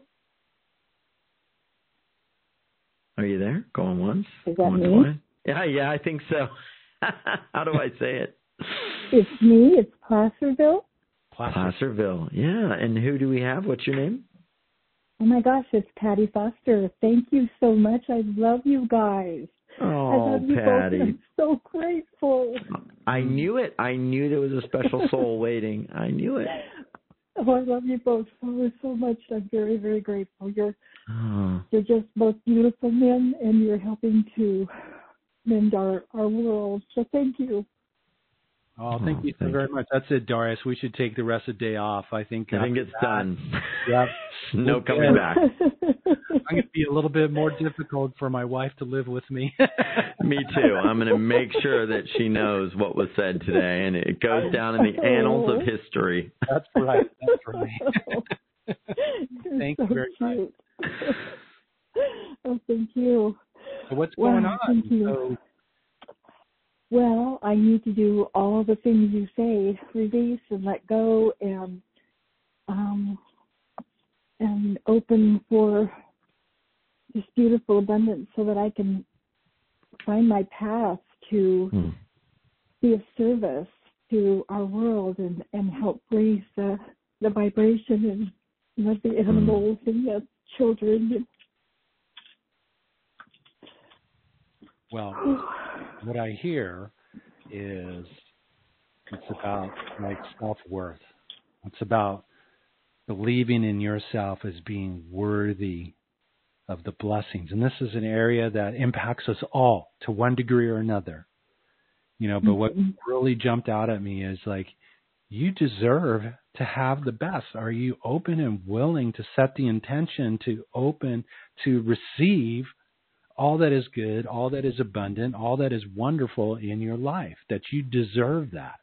Speaker 2: Are you there? Going once?
Speaker 5: Is that
Speaker 2: going
Speaker 5: me?
Speaker 2: twice? Yeah, I think so. How do I say it?
Speaker 5: It's me. It's Placerville.
Speaker 2: Placerville. Yeah. And who do we have? What's your name?
Speaker 5: Oh my gosh, it's Patty Foster. Thank you so much. I love you guys.
Speaker 2: Oh,
Speaker 5: I love you
Speaker 2: Patty.
Speaker 5: both. I'm so grateful.
Speaker 2: I knew it. I knew there was a special soul waiting. I knew it.
Speaker 5: Oh, I love you both so much. I'm very, very grateful. You're just both beautiful men, and you're helping to mend our world. So thank you.
Speaker 3: Oh, thank you so very much. That's it, Darius. We should take the rest of the day off. I think
Speaker 2: it's done.
Speaker 3: Yep.
Speaker 2: No coming back.
Speaker 3: I'm going to be a little bit more difficult for my wife to live with me.
Speaker 2: Me too. I'm going to make sure that she knows what was said today, and it goes down in the annals of history.
Speaker 3: That's right. That's right. Thank you very much.
Speaker 5: Oh, thank you.
Speaker 3: So what's going on?
Speaker 5: Thank you. Well, I need to do all the things you say, release and let go, and open for this beautiful abundance so that I can find my path to be of service to our world and help raise the vibration and let the animals and the children.
Speaker 3: Well, what I hear is it's about like self-worth. It's about believing in yourself as being worthy of the blessings. And this is an area that impacts us all to one degree or another. You know, but what really jumped out at me is like you deserve to have the best. Are you open and willing to set the intention to open to receive all that is good, all that is abundant, all that is wonderful in your life, that you deserve that?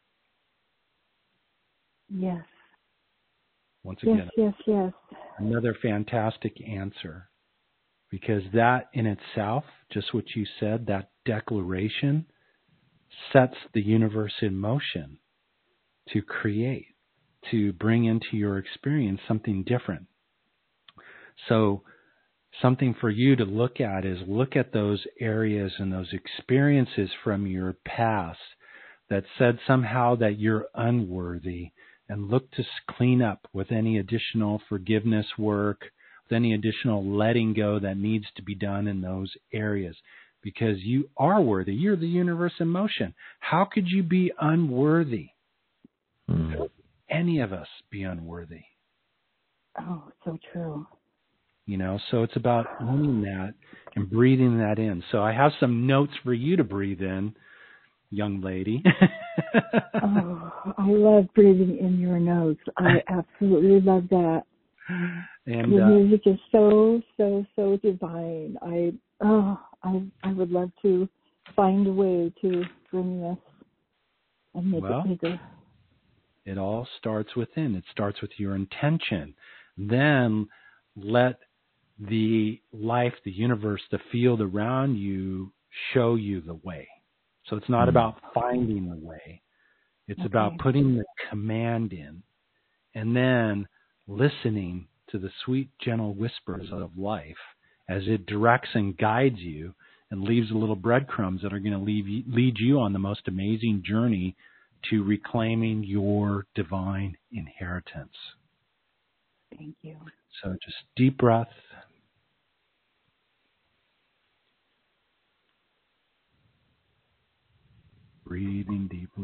Speaker 5: Yes.
Speaker 3: Once again,
Speaker 5: yes.
Speaker 3: Another fantastic answer, because that in itself, just what you said, that declaration sets the universe in motion to create, to bring into your experience something different. So something for you to look at is look at those areas and those experiences from your past that said somehow that you're unworthy, and look to clean up with any additional forgiveness work, with any additional letting go that needs to be done in those areas, because you are worthy. You're the universe in motion. How could you be unworthy? Could any of us be unworthy?
Speaker 5: Oh, so true.
Speaker 3: So it's about owning that and breathing that in. So I have some notes for you to breathe in, young lady.
Speaker 5: Oh, I love breathing in your nose. I absolutely love that.
Speaker 3: And
Speaker 5: the music is so divine. I would love to find a way to bring this and make it bigger.
Speaker 3: It all starts within. It starts with your intention. Then let the life, the universe, the field around you show you the way. So it's not about finding the way. It's about putting the command in and then listening to the sweet, gentle whispers of life as it directs and guides you and leaves little breadcrumbs that are going to lead you on the most amazing journey to reclaiming your divine inheritance.
Speaker 5: Thank you.
Speaker 3: So just deep breath. Breathing deeply.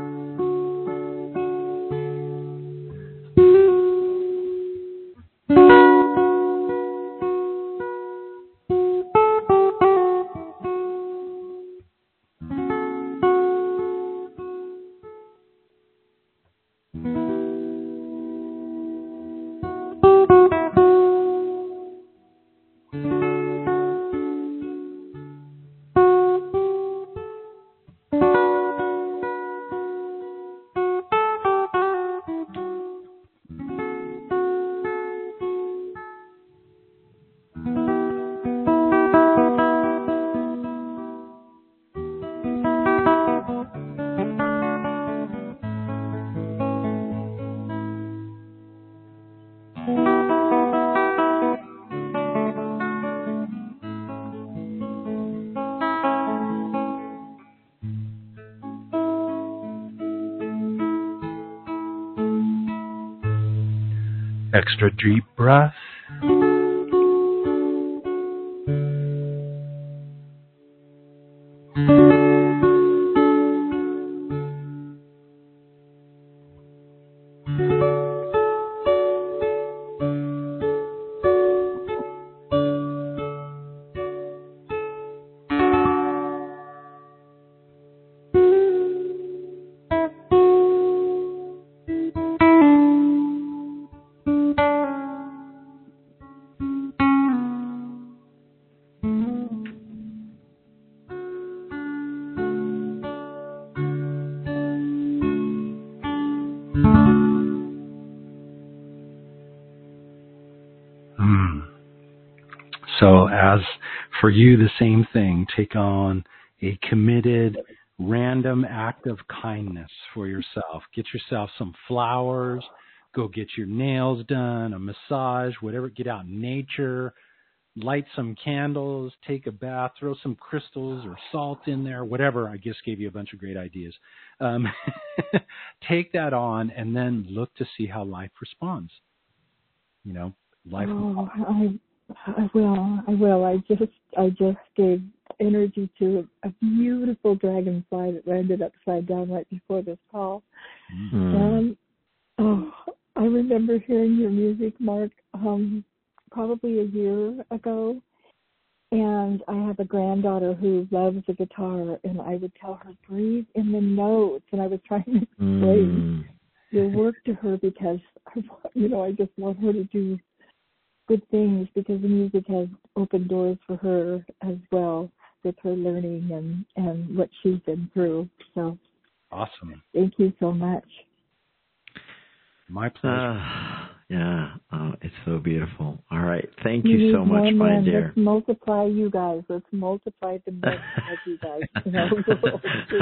Speaker 3: Extra deep breath. So as for you, the same thing. Take on a committed, random act of kindness for yourself. Get yourself some flowers. Go get your nails done, a massage, whatever. Get out in nature. Light some candles. Take a bath. Throw some crystals or salt in there. Whatever. I just gave you a bunch of great ideas. Take that on and then look to see how life responds. Life.
Speaker 5: I will. I just gave energy to a beautiful dragonfly that landed upside down right before this call. Mm-hmm. I remember hearing your music, Mark, probably a year ago. And I have a granddaughter who loves the guitar, and I would tell her, breathe in the notes. And I was trying to explain your work to her because, I just want her to do good things because the music has opened doors for her as well with her learning and what she's been through. So
Speaker 3: awesome.
Speaker 5: Thank you so much.
Speaker 3: My pleasure.
Speaker 2: Yeah. Oh, it's so beautiful. All right. Thank you so much, my dear.
Speaker 5: Let's multiply you guys. Let's multiply the men of you guys in our world.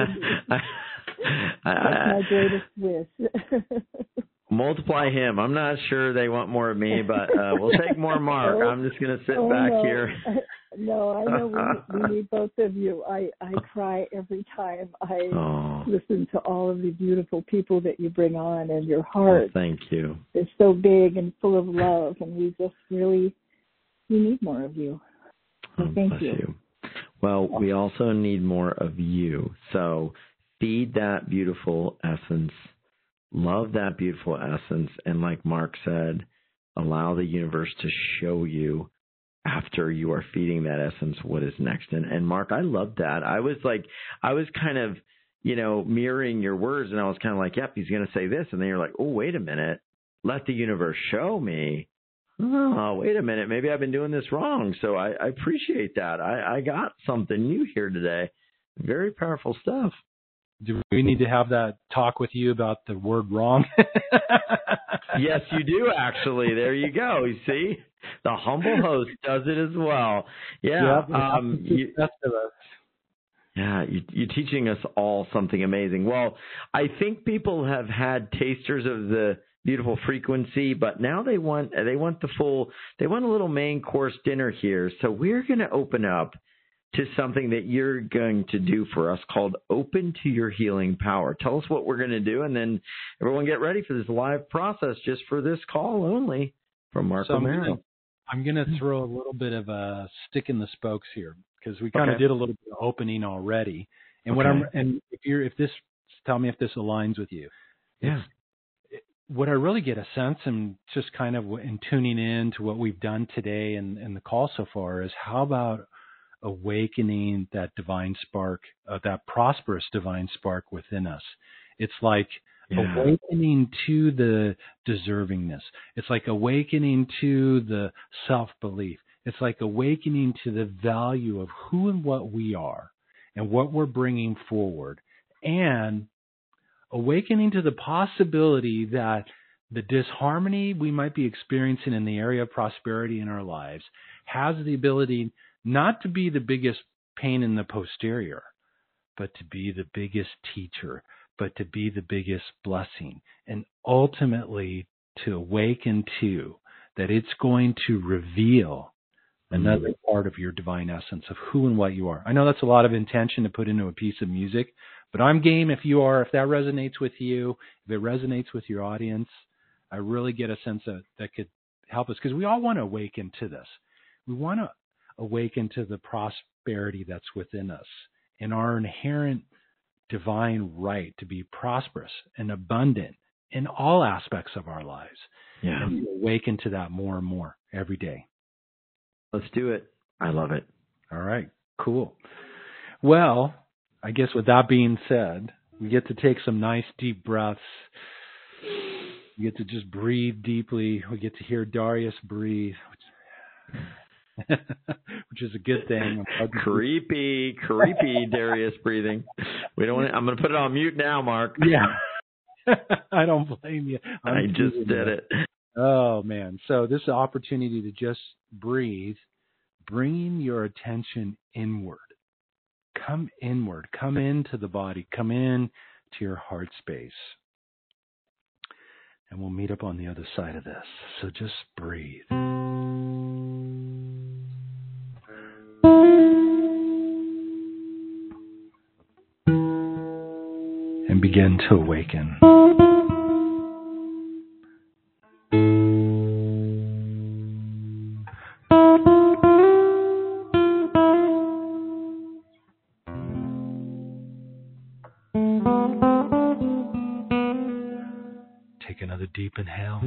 Speaker 5: That's my greatest wish.
Speaker 2: Multiply him. I'm not sure they want more of me, but we'll take more Mark. I'm just going to sit back here.
Speaker 5: No, I know we need both of you. I cry every time I listen to all of the beautiful people that you bring on, and your heart.
Speaker 2: Thank you.
Speaker 5: It's so big and full of love, and we need more of you. So thank you.
Speaker 2: Well, we also need more of you. So feed that beautiful essence. Love that beautiful essence. And like Mark said, allow the universe to show you after you are feeding that essence what is next. And Mark, I love that. I was kind of, mirroring your words, and I was kind of like, yep, he's going to say this. And then you're like, oh, wait a minute. Let the universe show me. Oh, wait a minute. Maybe I've been doing this wrong. So I appreciate that. I got something new here today. Very powerful stuff.
Speaker 3: Do we need to have that talk with you about the word wrong?
Speaker 2: Yes, you do, actually. There you go. You see? The humble host does it as well. Yeah. You're teaching us all something amazing. Well, I think people have had tasters of the beautiful frequency, but now they want a little main course dinner here. So we're going to open up to something that you're going to do for us called Open to Your Healing Power. Tell us what we're going to do, and then everyone get ready for this live process just for this call only from Mark O'Mara.
Speaker 3: I'm going to throw a little bit of a stick in the spokes here because we kind of did a little bit of opening already. And tell me if this aligns with you.
Speaker 2: Yeah.
Speaker 3: What I really get a sense, and just kind of in tuning in to what we've done today and the call so far, is how about awakening that divine spark, that prosperous divine spark within us. It's like awakening to the deservingness. It's like awakening to the self-belief. It's like awakening to the value of who and what we are and what we're bringing forward, and awakening to the possibility that the disharmony we might be experiencing in the area of prosperity in our lives has the ability not to be the biggest pain in the posterior, but to be the biggest teacher, but to be the biggest blessing, and ultimately to awaken to that it's going to reveal another part of your divine essence of who and what you are. I know that's a lot of intention to put into a piece of music, but I'm game if that resonates with you, if it resonates with your audience. I really get a sense that could help us, because we all want to awaken to this. We want to awaken to the prosperity that's within us and our inherent divine right to be prosperous and abundant in all aspects of our lives.
Speaker 2: Yeah.
Speaker 3: And we awaken to that more and more every day.
Speaker 2: Let's do it. I love it.
Speaker 3: All right, cool. Well, I guess with that being said, we get to take some nice deep breaths. We get to just breathe deeply. We get to hear Darius breathe, which is a good thing.
Speaker 2: Creepy Darius breathing. We don't. I'm going to put it on mute now, Mark.
Speaker 3: Yeah. I don't blame you.
Speaker 2: I just did it.
Speaker 3: Oh, man. So this opportunity to just breathe, bringing your attention inward. Come inward. Come into the body. Come in to your heart space. And we'll meet up on the other side of this. So just breathe. And begin to awaken. Take another deep inhale.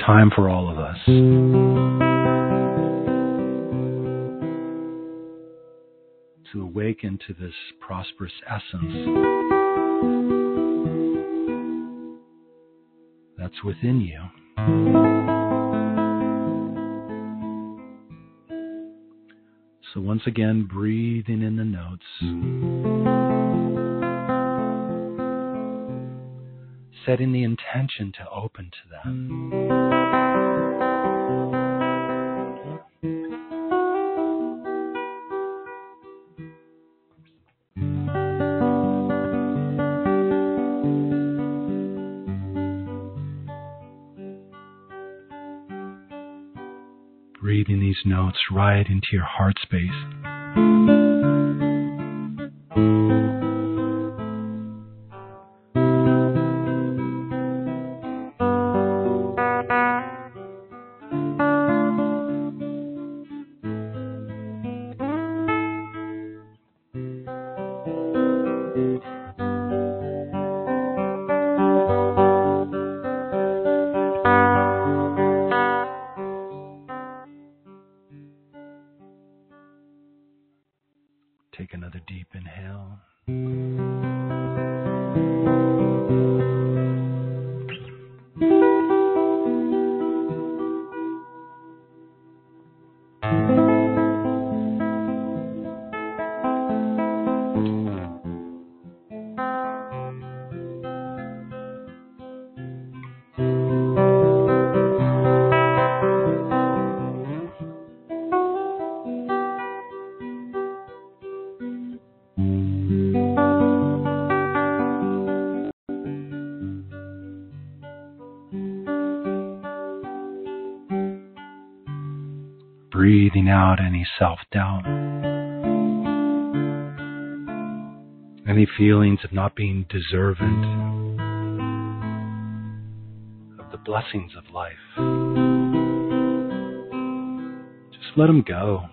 Speaker 3: time for all of us to awaken to this prosperous essence that's within you. So once again, breathing in the notes, setting the intention to open to them. Breathing these notes right into your heart space. Take another deep inhale. Breathing out any self-doubt, any feelings of not being deserving of the blessings of life. Just let them go.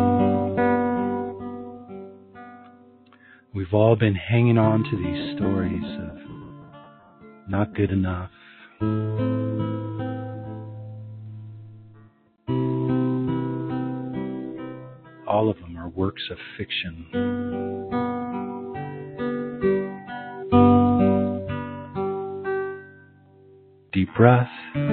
Speaker 3: We've all been hanging on to these stories of not good enough. All of them are works of fiction. Deep breath.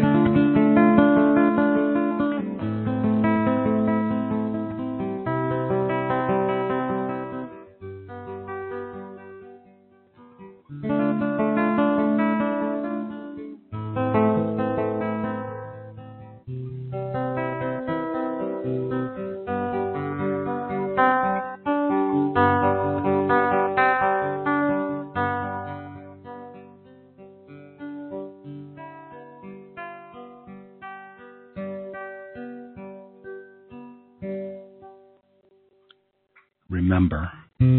Speaker 3: Remember,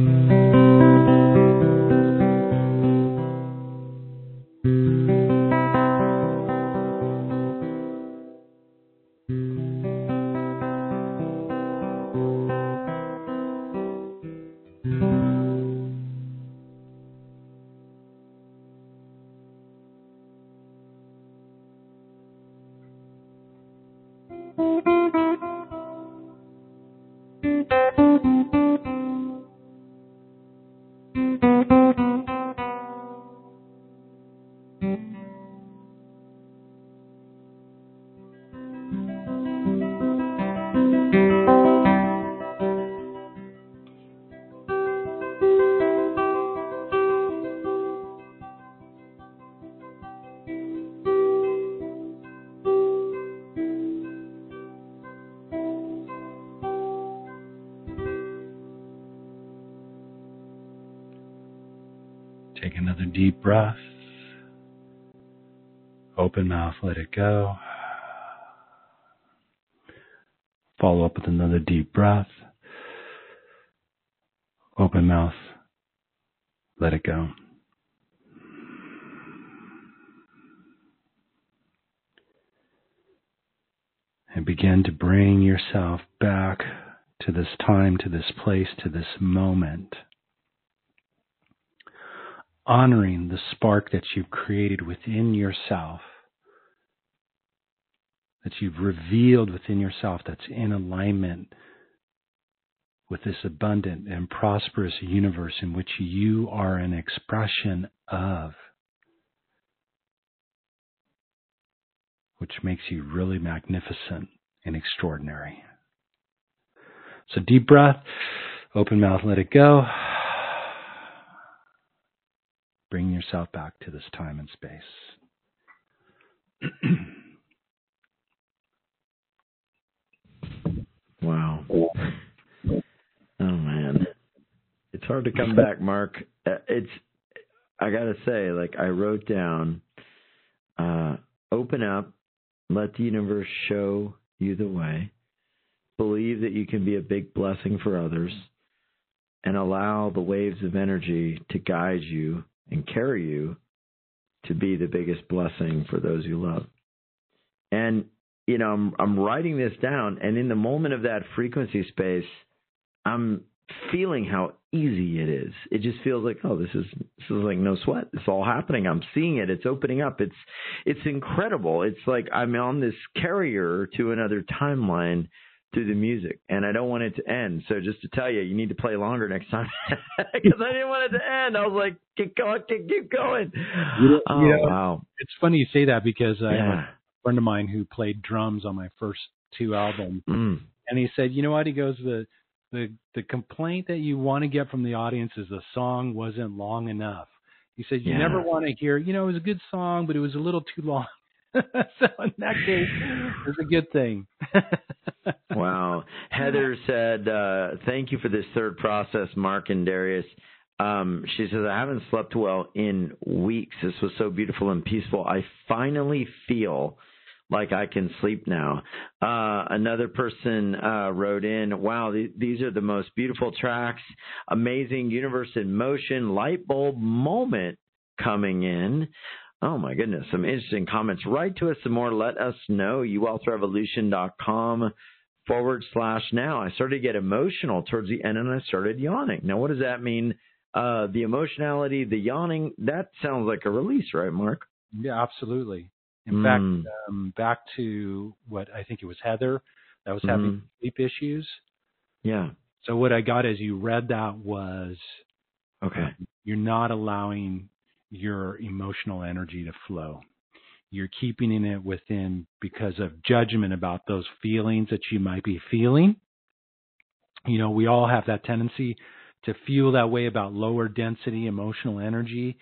Speaker 3: take another deep breath. Open mouth, let it go. Follow up with another deep breath. Open mouth, let it go. And begin to bring yourself back to this time, to this place, to this moment. Honoring the spark that you've created within yourself that you've revealed within yourself that's in alignment with this abundant and prosperous universe in which you are an expression of, which makes you really magnificent and extraordinary. So deep breath, open mouth, let it go. Bring yourself back to this time and space.
Speaker 2: Wow. Oh, man. It's hard to come back, Mark. I got to say, like I wrote down, open up, let the universe show you the way, believe that you can be a big blessing for others, and allow the waves of energy to guide you and carry you to be the biggest blessing for those you love. And, you know, I'm writing this down, and in the moment of that frequency space, I'm feeling how easy it is. It just feels like, oh, this is like no sweat. It's all happening. I'm seeing it. It's opening up. It's incredible. It's like I'm on this carrier to another timeline through the music, and I don't want it to end. So just to tell you, you need to play longer next time because I didn't want it to end. I was like, keep going. Wow.
Speaker 3: It's funny you say that because I have a friend of mine who played drums on my first 2 albums, and he said, you know what? He goes, the complaint that you want to get from the audience is the song wasn't long enough. He said, you never want to hear, you know, it was a good song, but it was a little too long. So in that case, it's a good thing.
Speaker 2: Wow. Heather said, thank you for this third process, Mark and Darius. She says, I haven't slept well in weeks. This was so beautiful and peaceful. I finally feel like I can sleep now. Another person wrote in, wow, these are the most beautiful tracks. Amazing universe in motion, light bulb moment coming in. Oh, my goodness. Some interesting comments. Write to us some more. Let us know. uwealthrevolution.com/now. I started to get emotional towards the end, and I started yawning. Now, what does that mean? The emotionality, the yawning, that sounds like a release, right, Mark?
Speaker 3: Yeah, absolutely. In fact, back to what I think it was Heather that was having sleep issues.
Speaker 2: Yeah.
Speaker 3: So what I got as you read that was, you're not allowing your emotional energy to flow. You're keeping it within because of judgment about those feelings that you might be feeling. You know, we all have that tendency to feel that way about lower density emotional energy.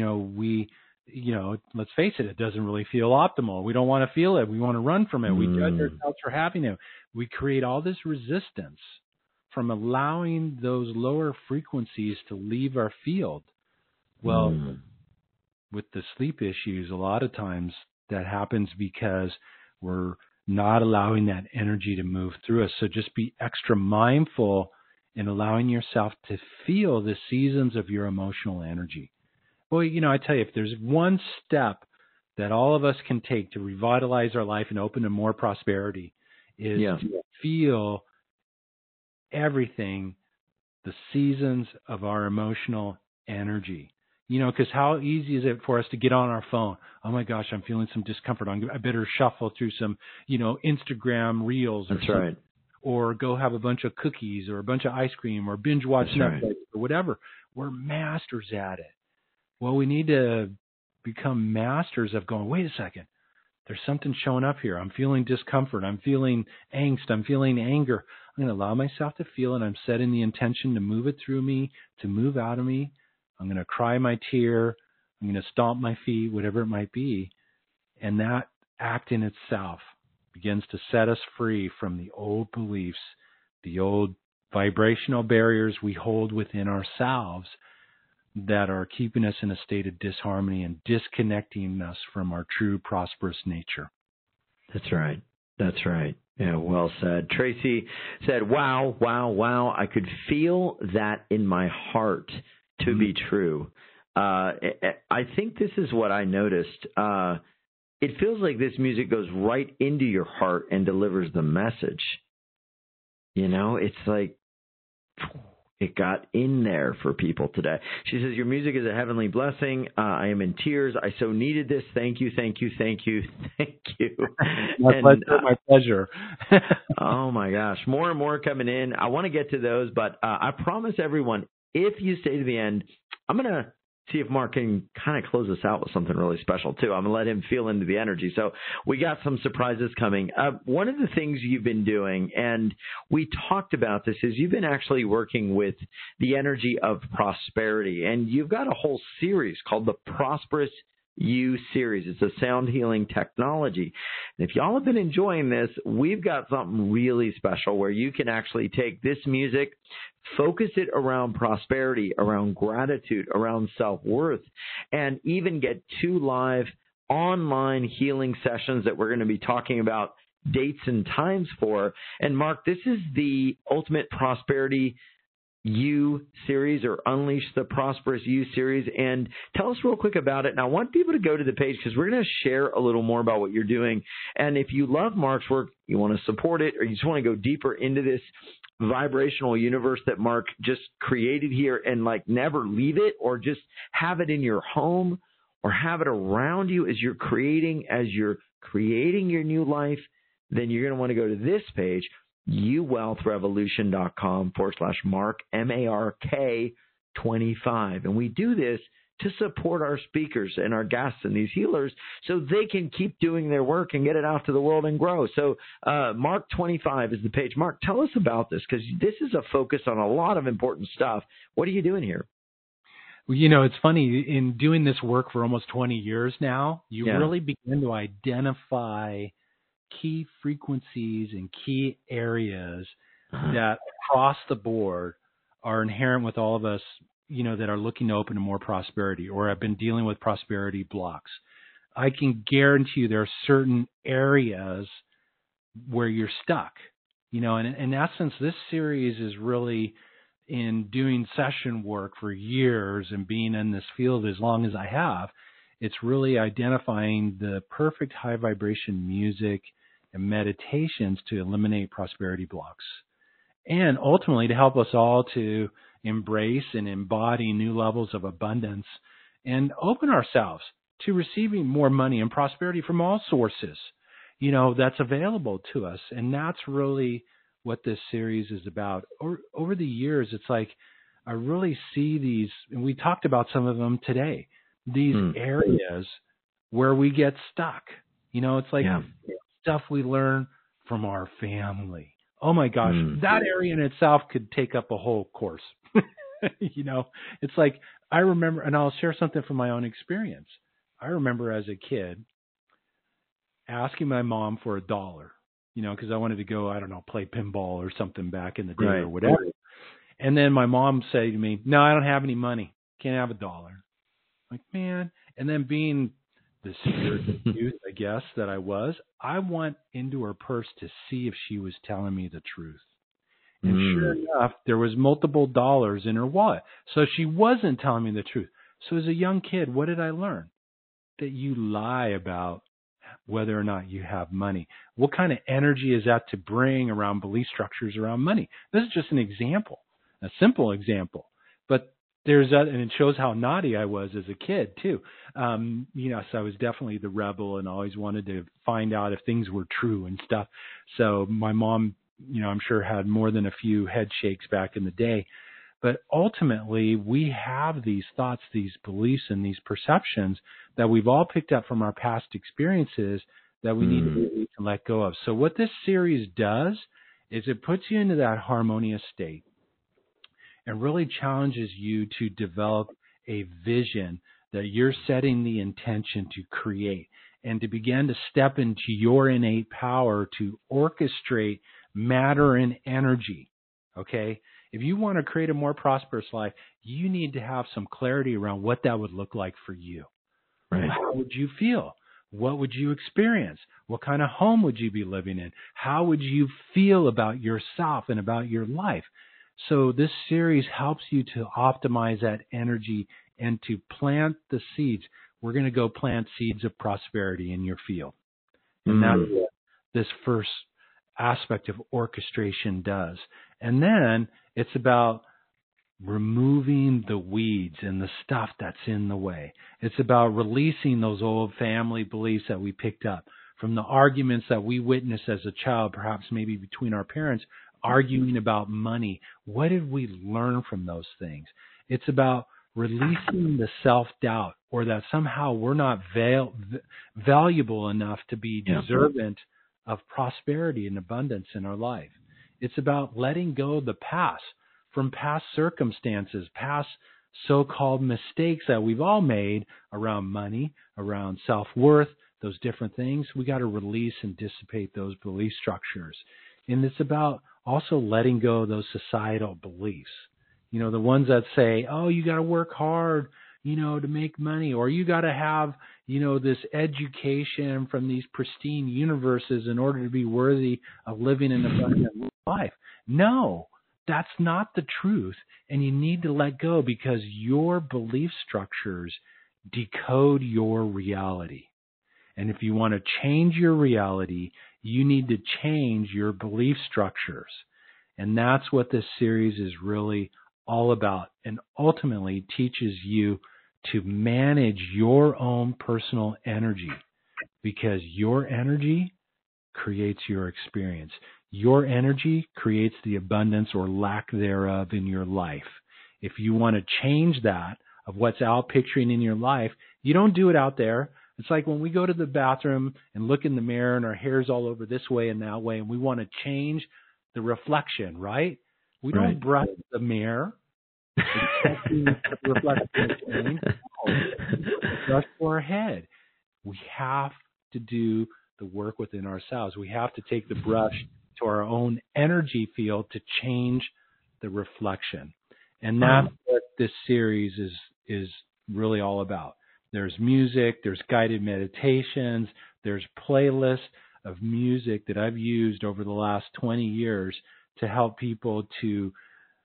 Speaker 3: Let's face it, it doesn't really feel optimal. We don't want to feel it. We want to run from it. We judge ourselves for having it. We create all this resistance from allowing those lower frequencies to leave our field. Well, with the sleep issues, a lot of times that happens because we're not allowing that energy to move through us. So just be extra mindful in allowing yourself to feel the seasons of your emotional energy. Well, you know, I tell you, if there's one step that all of us can take to revitalize our life and open to more prosperity is to feel everything, the seasons of our emotional energy. You know, because how easy is it for us to get on our phone? Oh, my gosh, I'm feeling some discomfort. I better shuffle through some, Instagram reels.
Speaker 2: That's right.
Speaker 3: Or go have a bunch of cookies or a bunch of ice cream or binge watch Netflix or whatever. We're masters at it. Well, we need to become masters of going, wait a second, there's something showing up here. I'm feeling discomfort. I'm feeling angst. I'm feeling anger. I'm going to allow myself to feel it. I'm setting the intention to move it through me, to move out of me. I'm going to cry my tear. I'm going to stomp my feet, whatever it might be. And that act in itself begins to set us free from the old beliefs, the old vibrational barriers we hold within ourselves that are keeping us in a state of disharmony and disconnecting us from our true prosperous nature.
Speaker 2: That's right. That's right. Yeah, well said. Tracy said, wow, I could feel that in my heart to be true. I think this is what I noticed. It feels like this music goes right into your heart and delivers the message. You know, it's like it got in there for people today. She says, your music is a heavenly blessing. I am in tears. I so needed this. Thank you, thank you, thank you, thank you.
Speaker 3: My pleasure.
Speaker 2: Oh, my gosh. More and more coming in. I want to get to those, but I promise everyone, if you stay to the end, I'm going to see if Mark can kind of close us out with something really special, too. I'm going to let him feel into the energy. So we got some surprises coming. One of the things you've been doing, and we talked about this, is you've been actually working with the energy of prosperity. And you've got a whole series called the Prosperous You series. It's a sound healing technology. And if y'all have been enjoying this, we've got something really special where you can actually take this music, focus it around prosperity, around gratitude, around self-worth, and even get 2 live online healing sessions that we're going to be talking about dates and times for. And Mark, this is the Ultimate Prosperity You series, or Unleash the Prosperous You series. And tell us real quick about it. And I want people to go to the page because we're going to share a little more about what you're doing. And if you love Mark's work, you want to support it, or you just want to go deeper into this vibrational universe that Mark just created here and like never leave it, or just have it in your home or have it around you as you're creating your new life, then you're going to want to go to this page, uwealthrevolution.com/Mark, MARK 25. And we do this to support our speakers and our guests and these healers so they can keep doing their work and get it out to the world and grow. So Mark 25 is the page. Mark, tell us about this, because this is a focus on a lot of important stuff. What are you doing here?
Speaker 3: Well, it's funny. In doing this work for almost 20 years now, you really begin to identify key frequencies and key areas that across the board are inherent with all of us, that are looking to open to more prosperity or have been dealing with prosperity blocks. I can guarantee you there are certain areas where you're stuck, and in essence, this series is really, in doing session work for years and being in this field as long as I have, it's really identifying the perfect high vibration music and meditations to eliminate prosperity blocks, and ultimately to help us all to embrace and embody new levels of abundance and open ourselves to receiving more money and prosperity from all sources, that's available to us. And that's really what this series is about. Over the years, it's like I really see these, and we talked about some of them today, these areas where we get stuck. It's like stuff we learn from our family. Oh my gosh, that area in itself could take up a whole course. It's like, I remember, and I'll share something from my own experience. I remember as a kid asking my mom for $1, because I wanted to go, I don't know, play pinball or something back in the day or whatever. And then my mom said to me, no, I don't have any money. Can't have $1. Like, man. And then being the spirited youth, I guess, that I was, I went into her purse to see if she was telling me the truth. And sure enough, there was multiple dollars in her wallet. So she wasn't telling me the truth. So as a young kid, what did I learn? That you lie about whether or not you have money. What kind of energy is that to bring around belief structures around money? This is just an example, a simple example. But there's that, and it shows how naughty I was as a kid too. So I was definitely the rebel and always wanted to find out if things were true and stuff. So my mom, I'm sure had more than a few head shakes back in the day. But ultimately, we have these thoughts, these beliefs, and these perceptions that we've all picked up from our past experiences that we need to release and let go of. So what this series does is it puts you into that harmonious state and really challenges you to develop a vision that you're setting the intention to create and to begin to step into your innate power to orchestrate matter and energy, okay? If you want to create a more prosperous life, you need to have some clarity around what that would look like for you. Right. How would you feel? What would you experience? What kind of home would you be living in? How would you feel about yourself and about your life? So this series helps you to optimize that energy and to plant the seeds. We're going to go plant seeds of prosperity in your field. And that's what this first aspect of orchestration does. And then it's about removing the weeds and the stuff that's in the way. It's about releasing those old family beliefs that we picked up from the arguments that we witnessed as a child, perhaps maybe between our parents, arguing about money. What did we learn from those things? It's about releasing the self-doubt, or that somehow we're not valuable enough to be deserving of prosperity and abundance in our life. It's about letting go of the past, from past circumstances, past so-called mistakes that we've all made around money, around self-worth, those different things. We got to release and dissipate those belief structures. And it's about also letting go of those societal beliefs. You know, the ones that say, oh, you got to work hard, you know, to make money, or you got to have, you know, this education from these pristine universes in order to be worthy of living an abundant life. No, that's not the truth. And you need to let go, because your belief structures decode your reality. And if you want to change your reality, you need to change your belief structures. And that's what this series is really all about, and ultimately teaches you to manage your own personal energy, because your energy creates your experience. Your energy creates the abundance or lack thereof in your life. If you want to change that of what's out picturing in your life, you don't do it out there. It's like when we go to the bathroom and look in the mirror and our hair's all over this way and that way, and we want to change the reflection, right? We don't brush the mirror. The reflection brush for our head. We have to do the work within ourselves. We have to take the brush to our own energy field to change the reflection. And that's what this series is really all about. There's music, there's guided meditations, there's playlists of music that I've used over the last 20 years to help people to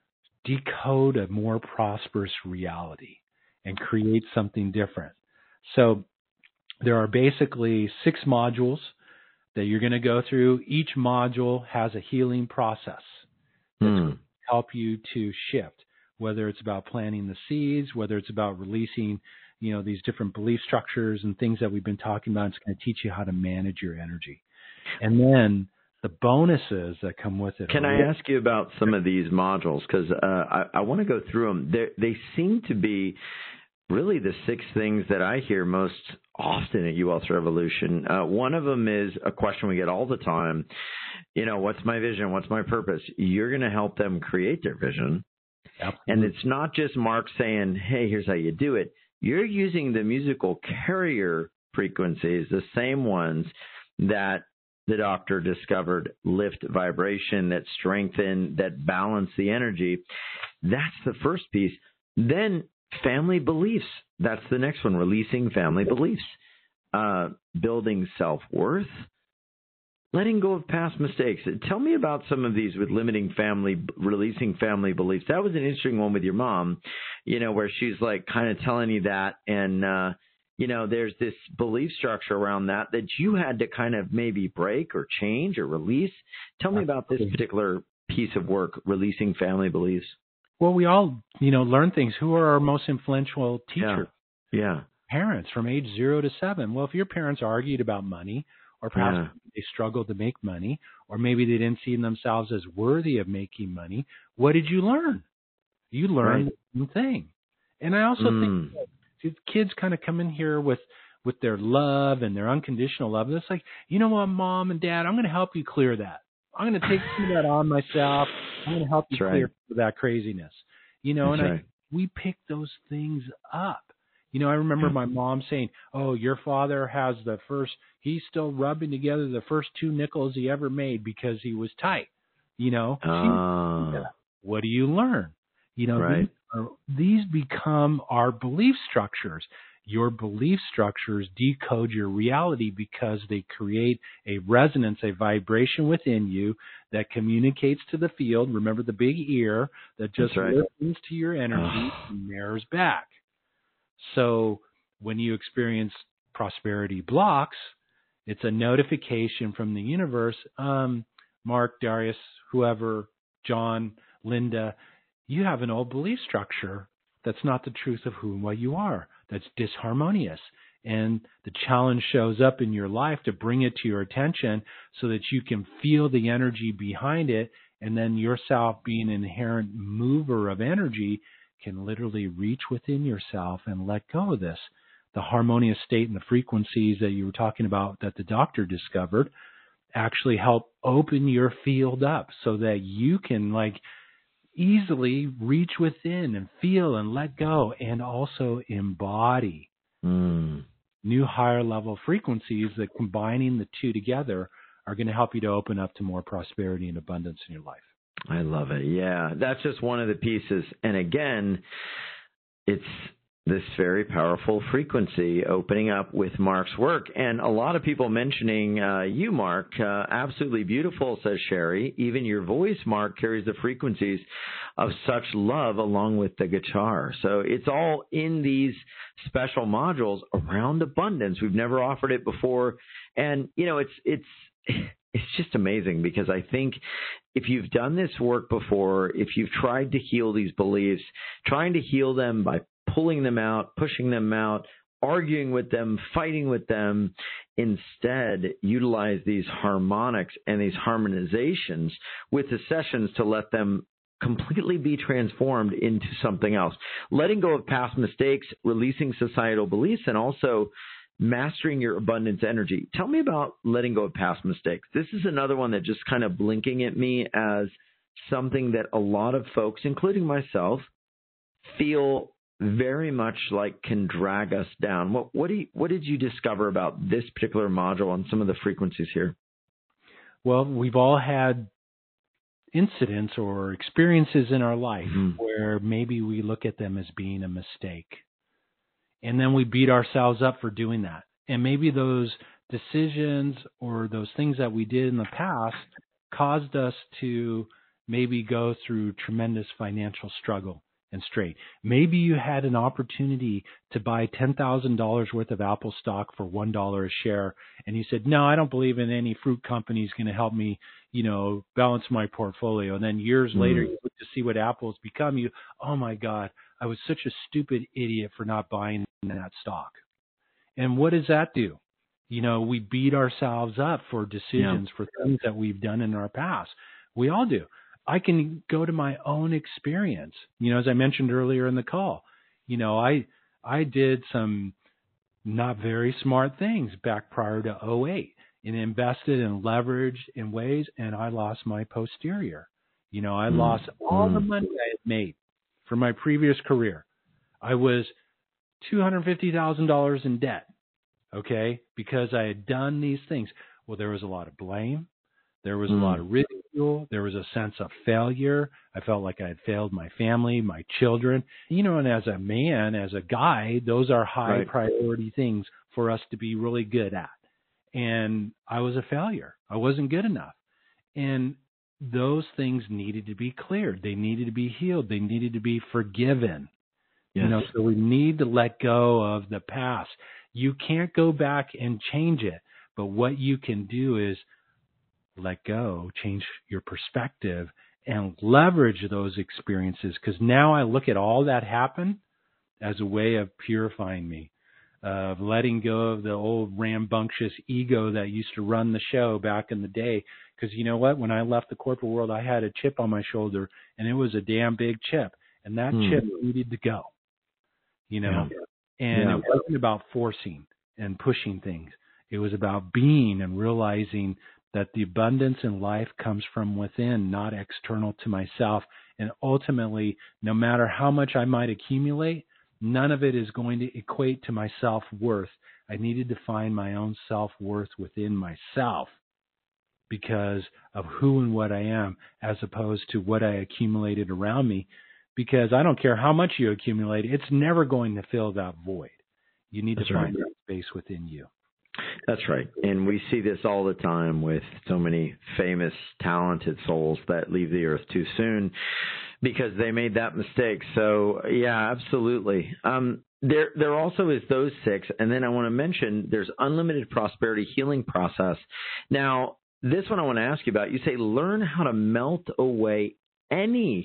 Speaker 3: decode a more prosperous reality and create something different. So there are basically 6 modules that you're going to go through. Each module has a healing process that's going to help you to shift, whether it's about planting the seeds, whether it's about releasing, you know, these different belief structures and things that we've been talking about. It's going to teach you how to manage your energy. And then the bonuses that come with it.
Speaker 2: Can I ask you about some of these modules? Because I want to go through them. They seem to be really the 6 things that I hear most often at UWealth Revolution. One of them is a question we get all the time. You know, what's my vision? What's my purpose? You're going to help them create their vision.
Speaker 3: Absolutely.
Speaker 2: And it's not just Mark saying, hey, here's how you do it. You're using the musical carrier frequencies, the same ones that the doctor discovered lift vibration, that strengthen, that balance the energy. That's the first piece. Then family beliefs. That's the next one, releasing family beliefs. Building self-worth. Letting go of past mistakes. Tell me about some of these with releasing family beliefs. That was an interesting one with your mom, you know, where she's like kind of telling you that, and you know, there's this belief structure around that you had to kind of maybe break or change or release. Tell me about this particular piece of work, releasing family beliefs.
Speaker 3: Well, we all, you know, learn things. Who are our most influential teachers?
Speaker 2: Yeah.
Speaker 3: Parents from age 0 to 7. Well, if your parents argued about money, or perhaps they struggled to make money, or maybe they didn't see themselves as worthy of making money, what did you learn? You learned the same thing. And I also think that kids kind of come in here with their love and their unconditional love. And it's like, you know what, Mom and Dad, I'm going to help you clear that. I'm going to take some of that on myself. I'm going to help you clear that craziness. You know, we pick those things up. You know, I remember my mom saying, oh, your father has he's still rubbing together the first 2 nickels he ever made because he was tight. You know, what do you learn? You know, these become our belief structures. Your belief structures decode your reality because they create a resonance, a vibration within you that communicates to the field. Remember the big ear that just listens to your energy and mirrors back. So when you experience prosperity blocks, it's a notification from the universe. Mark, Darius, whoever, John, Linda, you have an old belief structure that's not the truth of who and what you are, that's disharmonious. And the challenge shows up in your life to bring it to your attention so that you can feel the energy behind it. And then yourself, being an inherent mover of energy, can literally reach within yourself and let go of this. The harmonious state and the frequencies that you were talking about that the doctor discovered actually help open your field up so that you can easily reach within and feel and let go and also embody new higher level frequencies that, combining the two together, are going to help you to open up to more prosperity and abundance in your life.
Speaker 2: I love it. Yeah, that's just one of the pieces. And again, it's this very powerful frequency opening up with Mark's work. And a lot of people mentioning you, Mark. Absolutely beautiful, says Sherry. Even your voice, Mark, carries the frequencies of such love along with the guitar. So it's all in these special modules around abundance. We've never offered it before. And, it's just amazing, because I think if you've done this work before, if you've tried to heal these beliefs, trying to heal them by pulling them out, pushing them out, arguing with them, fighting with them, instead utilize these harmonics and these harmonizations with the sessions to let them completely be transformed into something else. Letting go of past mistakes, releasing societal beliefs, and also mastering your abundance energy. Tell me about letting go of past mistakes. This is another one that just kind of blinking at me as something that a lot of folks, including myself, feel very much like can drag us down. What did you discover about this particular module and some of the frequencies here?
Speaker 3: Well, we've all had incidents or experiences in our life where maybe we look at them as being a mistake. And then we beat ourselves up for doing that. And maybe those decisions or those things that we did in the past caused us to maybe go through tremendous financial struggle and strain. Maybe you had an opportunity to buy $10,000 worth of Apple stock for $1 a share, and you said, no, I don't believe in any fruit company is going to help me, balance my portfolio. And then years later, you look to see what Apple's become. Oh my God, I was such a stupid idiot for not buying that stock. And what does that do? We beat ourselves up for decisions, for things that we've done in our past. We all do. I can go to my own experience. As I mentioned earlier in the call, I did some not very smart things back prior to 2008 and invested and leveraged in ways, and I lost my posterior. I lost all the money I had made from my previous career. I was $250,000 in debt, okay, because I had done these things. Well, there was a lot of blame. There was a lot of ridicule. There was a sense of failure. I felt like I had failed my family, my children. And as a man, as a guy, those are high priority things for us to be really good at. And I was a failure. I wasn't good enough. And those things needed to be cleared. They needed to be healed. They needed to be forgiven. Yes. So we need to let go of the past. You can't go back and change it. But what you can do is let go, change your perspective, and leverage those experiences. Because now I look at all that happen as a way of purifying me, of letting go of the old rambunctious ego that used to run the show back in the day. Because you know what? When I left the corporate world, I had a chip on my shoulder, and it was a damn big chip. And that chip needed to go, And it wasn't about forcing and pushing things. It was about being and realizing that the abundance in life comes from within, not external to myself. And ultimately, no matter how much I might accumulate, none of it is going to equate to my self-worth. I needed to find my own self-worth within myself because of who and what I am, as opposed to what I accumulated around me. Because I don't care how much you accumulate, it's never going to fill that void. You need to find that space within you.
Speaker 2: That's right. And we see this all the time with so many famous, talented souls that leave the earth too soon because they made that mistake. So, yeah, absolutely. There also is those 6. And then I want to mention there's Unlimited Prosperity Healing Process. Now, this one I want to ask you about. You say learn how to melt away any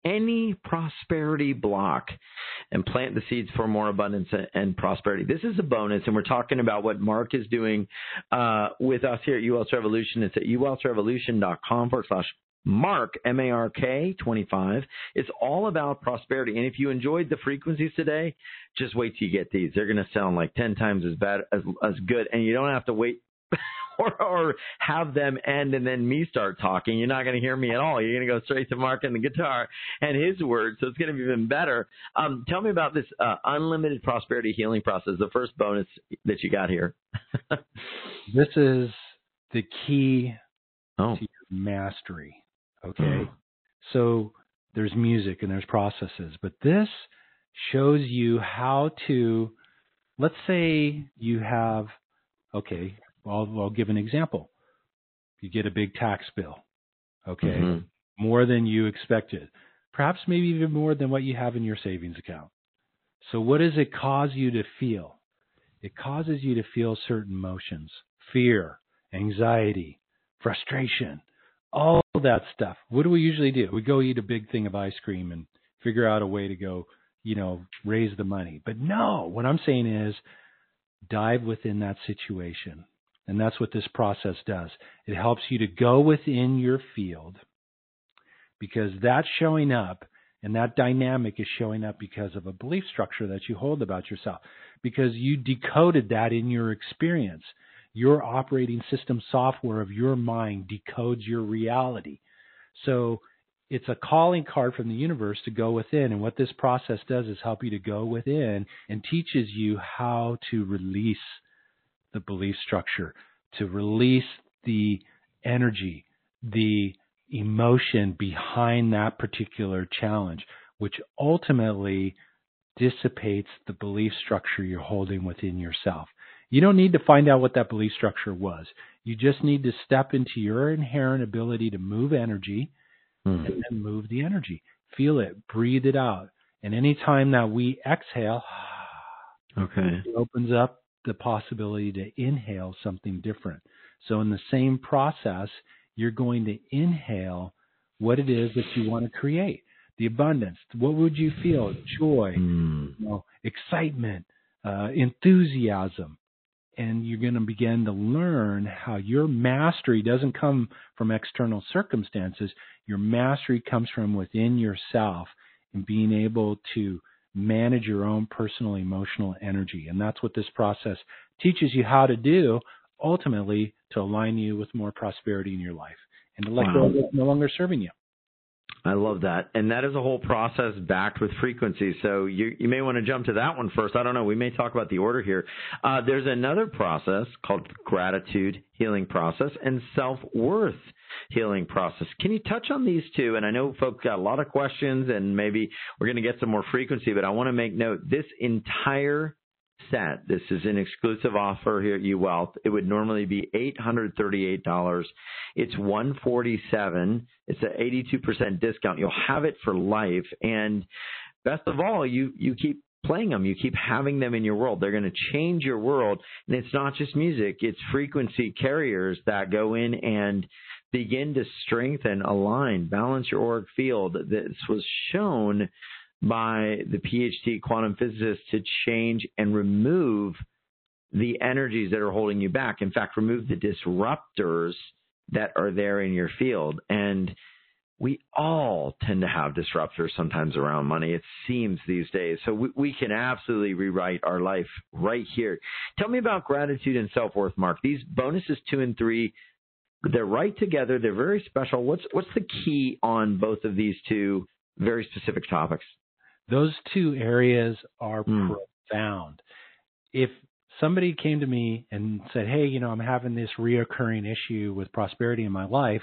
Speaker 2: any prosperity block and plant the seeds for more abundance and prosperity. This is a bonus, and we're talking about what Mark is doing with us here at UWealth Revolution. It's at uwealthrevolution.com/Mark, M-A-R-K 25. It's all about prosperity. And if you enjoyed the frequencies today, just wait till you get these. They're going to sound like 10 times as bad as good, and you don't have to wait or have them end and then me start talking. You're not going to hear me at all. You're going to go straight to Mark and the guitar and his words, so it's going to be even better. Tell me about this unlimited prosperity healing process, the first bonus that you got here.
Speaker 3: This is the key to your mastery, okay? So there's music and there's processes, but this shows you how to, let's say you have, okay, I'll give an example. You get a big tax bill, okay, more than you expected, perhaps maybe even more than what you have in your savings account. So what does it cause you to feel? It causes you to feel certain emotions, fear, anxiety, frustration, all that stuff. What do we usually do? We go eat a big thing of ice cream and figure out a way to go, raise the money. But no, what I'm saying is dive within that situation. And that's what this process does. It helps you to go within your field, because that's showing up, and that dynamic is showing up because of a belief structure that you hold about yourself, because you decoded that in your experience. Your operating system software of your mind decodes your reality. So it's a calling card from the universe to go within. And what this process does is help you to go within and teaches you how to release the belief structure, to release the energy, the emotion behind that particular challenge, which ultimately dissipates the belief structure you're holding within yourself. You don't need to find out what that belief structure was. You just need to step into your inherent ability to move energy and then move the energy. Feel it, breathe it out. And anytime that we exhale, it opens up the possibility to inhale something different. So in the same process, you're going to inhale what it is that you want to create. The abundance. What would you feel? Joy, excitement, enthusiasm. And you're going to begin to learn how your mastery doesn't come from external circumstances. Your mastery comes from within yourself and being able to manage your own personal emotional energy. And that's what this process teaches you how to do, ultimately to align you with more prosperity in your life and to let go of what's no longer serving you.
Speaker 2: I love that. And that is a whole process backed with frequency. So you may want to jump to that one first. I don't know. We may talk about the order here. There's another process called gratitude healing process and self-worth healing process. Can you touch on these two? And I know folks got a lot of questions, and maybe we're going to get some more frequency, but I want to make note, this entire set, this is an exclusive offer here at UWealth. It would normally be $838. It's $147. It's an 82% discount. You'll have it for life. And best of all, you keep playing them. You keep having them in your world. They're going to change your world. And it's not just music. It's frequency carriers that go in and begin to strengthen, align, balance your auric field. This was shown by the PhD quantum physicist to change and remove the energies that are holding you back. In fact, remove the disruptors that are there in your field. And we all tend to have disruptors sometimes around money, it seems these days. So we can absolutely rewrite our life right here. Tell me about gratitude and self-worth, Mark. These bonuses 2 and 3, they're right together. They're very special. What's the key on both of these two very specific topics?
Speaker 3: Those two areas are profound. If somebody came to me and said, hey, I'm having this reoccurring issue with prosperity in my life,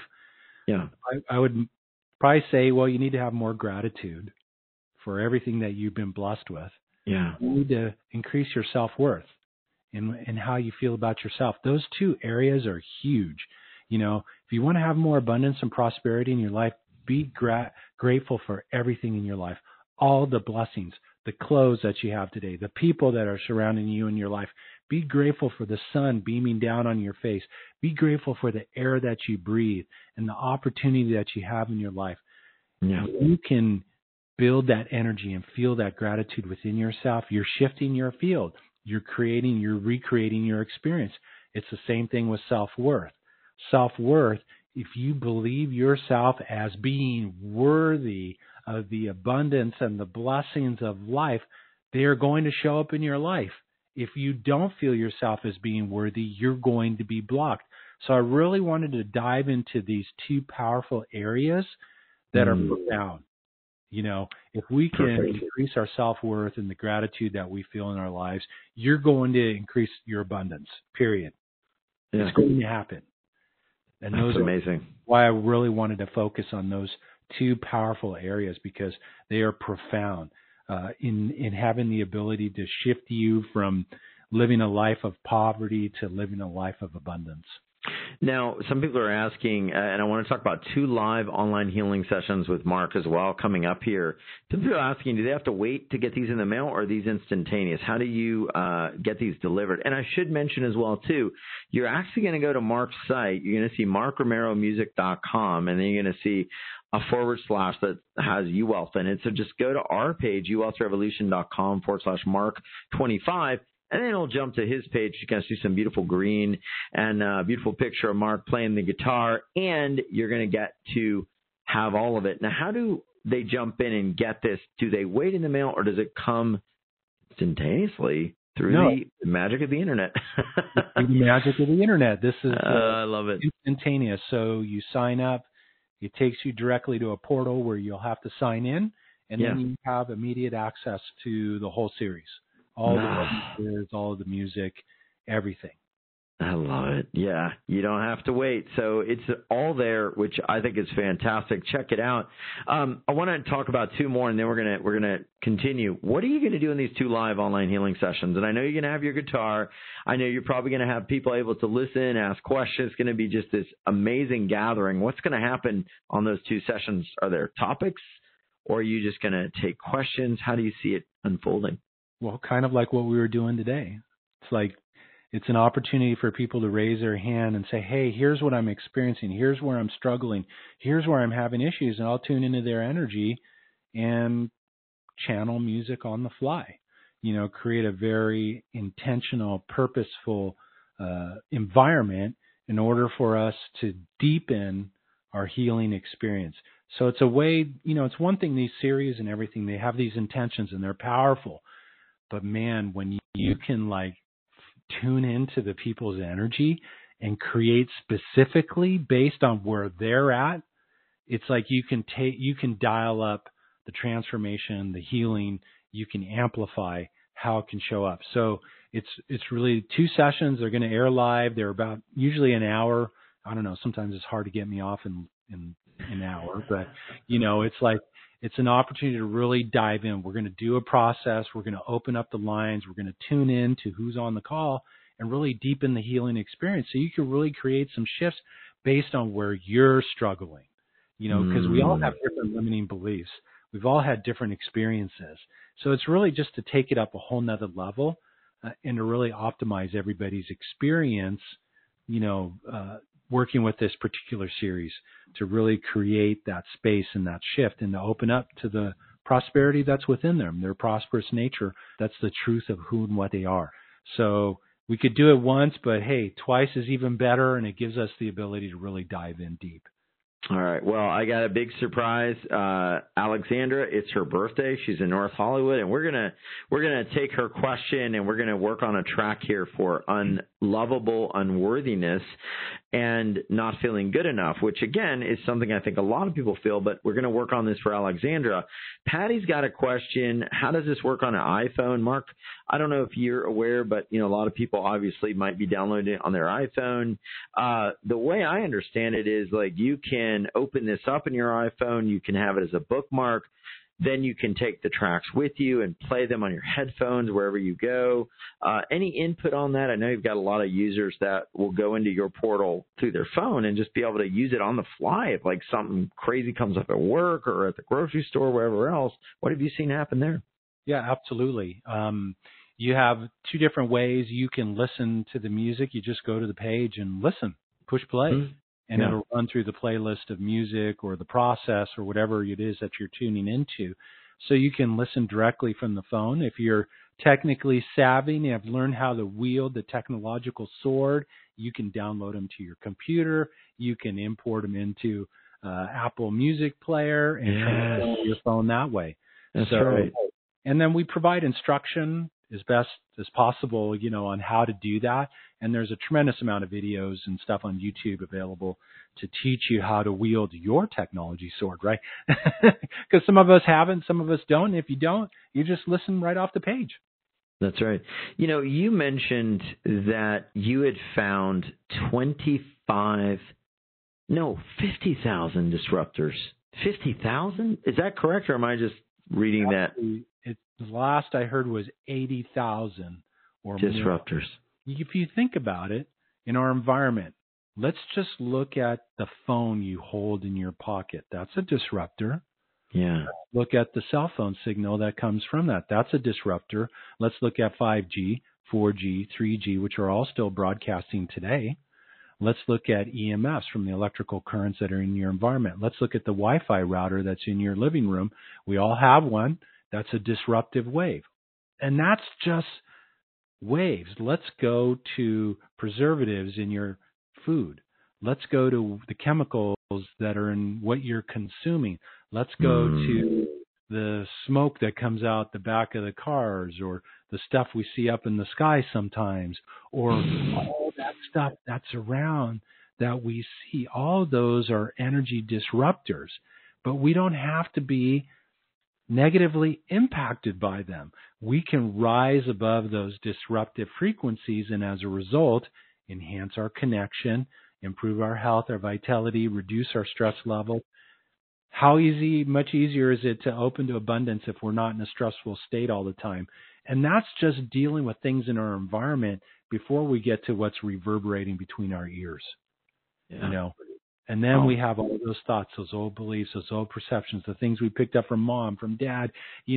Speaker 3: I would probably say, well, you need to have more gratitude for everything that you've been blessed with. You need to increase your self-worth and how you feel about yourself. Those two areas are huge. If you want to have more abundance and prosperity in your life, be grateful for everything in your life. All the blessings, the clothes that you have today, the people that are surrounding you in your life. Be grateful for the sun beaming down on your face. Be grateful for the air that you breathe and the opportunity that you have in your life. You can build that energy and feel that gratitude within yourself, you're shifting your field. You're recreating your experience. It's the same thing with self-worth. Self-worth, if you believe yourself as being worthy of the abundance and the blessings of life, they are going to show up in your life. If you don't feel yourself as being worthy, you're going to be blocked. So I really wanted to dive into these two powerful areas that are profound. You know, if we can increase our self-worth and the gratitude that we feel in our lives, you're going to increase your abundance, period. Yeah. It's going to happen. And those
Speaker 2: That's amazing.
Speaker 3: Are why I really wanted to focus on those two powerful areas, because they are profound in having the ability to shift you from living a life of poverty to living a life of abundance.
Speaker 2: Now, some people are asking, and I want to talk about 2 live online healing sessions with Mark as well coming up here. Some people are asking, do they have to wait to get these in the mail, or are these instantaneous? How do you get these delivered? And I should mention as well, too, you're actually going to go to Mark's site. You're going to see markromeromusic.com, and then you're going to see a / that has UWealth in it. So just go to our page, uwealthrevolution.com/Mark25. And then it'll jump to his page. You can see some beautiful green and a beautiful picture of Mark playing the guitar. And you're going to get to have all of it. Now, how do they jump in and get this? Do they wait in the mail, or does it come instantaneously through the magic of the Internet?
Speaker 3: The magic of the Internet. This is
Speaker 2: I love it.
Speaker 3: Instantaneous. So you sign up. It takes you directly to a portal where you'll have to sign in. And then you have immediate access to the whole series. All the pictures, all of the music, everything.
Speaker 2: I love it. Yeah, you don't have to wait. So it's all there, which I think is fantastic. Check it out. I want to talk about 2 more, and then we're gonna continue. What are you going to do in these 2 live online healing sessions? And I know you're going to have your guitar. I know you're probably going to have people able to listen, ask questions. It's going to be just this amazing gathering. What's going to happen on those 2 sessions? Are there topics, or are you just going to take questions? How do you see it unfolding?
Speaker 3: Well, kind of like what we were doing today. It's an opportunity for people to raise their hand and say, hey, here's what I'm experiencing. Here's where I'm struggling. Here's where I'm having issues. And I'll tune into their energy and channel music on the fly. You know, create a very intentional, purposeful environment in order for us to deepen our healing experience. So it's a way, you know, it's one thing, these series and everything, they have these intentions and they're powerful. But man, when you can tune into the people's energy and create specifically based on where they're at, it's like you can dial up the transformation, the healing. You can amplify how it can show up. So it's really 2 sessions. They're going to air live. They're about usually an hour. I don't know. Sometimes it's hard to get me off in an hour, but you know, it's an opportunity to really dive in. We're going to do a process. We're going to open up the lines. We're going to tune in to who's on the call and really deepen the healing experience. So you can really create some shifts based on where you're struggling, you know, because we all have different limiting beliefs. We've all had different experiences. So it's really just to take it up a whole nother level and to really optimize everybody's experience, you know, working with this particular series to really create that space and that shift and to open up to the prosperity that's within them, their prosperous nature. That's the truth of who and what they are. So we could do it once, but hey, twice is even better, and it gives us the ability to really dive in deep.
Speaker 2: All right. Well, I got a big surprise. Alexandra, it's her birthday. She's in North Hollywood, and we're gonna take her question and we're gonna work on a track here for unlovable unworthiness and not feeling good enough, which again is something I think a lot of people feel, but we're gonna work on this for Alexandra. Patty's got a question. How does this work on an iPhone? Mark, I don't know if you're aware, but you know, a lot of people obviously might be downloading it on their iPhone. The way I understand it is like you can open this up in your iPhone. You can have it as a bookmark. Then you can take the tracks with you and play them on your headphones wherever you go. Any input on that? I know you've got a lot of users that will go into your portal through their phone and just be able to use it on the fly if like something crazy comes up at work or at the grocery store, wherever else. What have you seen happen there?
Speaker 3: Yeah, absolutely. You have 2 different ways you can listen to the music. You just go to the page and listen, push play. Mm-hmm. And it'll run through the playlist of music or the process or whatever it is that you're tuning into. so you can listen directly from the phone. If you're technically savvy and have learned how to wield the technological sword, you can download them to your computer. You can import them into Apple Music Player and transfer your phone that way.
Speaker 2: That's right.
Speaker 3: And then we provide instruction as best as possible, on how to do that. And there's a tremendous amount of videos and stuff on YouTube available to teach you how to wield your technology sword, right? Because some of us haven't, some of us don't. And if you don't, you just listen right off the page.
Speaker 2: That's right. You mentioned that you had found 50,000 disruptors. 50,000? Is that correct, or am I just reading that?
Speaker 3: The last I heard was 80,000 or
Speaker 2: disruptors.
Speaker 3: More. If you think about it, in our environment, let's just look at the phone you hold in your pocket. That's a disruptor.
Speaker 2: Yeah.
Speaker 3: Look at the cell phone signal that comes from that. That's a disruptor. Let's look at 5G, 4G, 3G, which are all still broadcasting today. Let's look at EMFs from the electrical currents that are in your environment. Let's look at the Wi-Fi router that's in your living room. We all have one. That's a disruptive wave. And that's just waves. Let's go to preservatives in your food. Let's go to the chemicals that are in what you're consuming. Let's go to the smoke that comes out the back of the cars, or the stuff we see up in the sky sometimes, or all that stuff that's around that we see. All those are energy disruptors, but we don't have to be negatively impacted by them. We can rise above those disruptive frequencies and as a result, enhance our connection, improve our health, our vitality, reduce our stress level. How much easier is it to open to abundance if we're not in a stressful state all the time? And that's just dealing with things in our environment before we get to what's reverberating between our ears.
Speaker 2: Yeah.
Speaker 3: And then we have all those thoughts, those old beliefs, those old perceptions, the things we picked up from mom, from dad,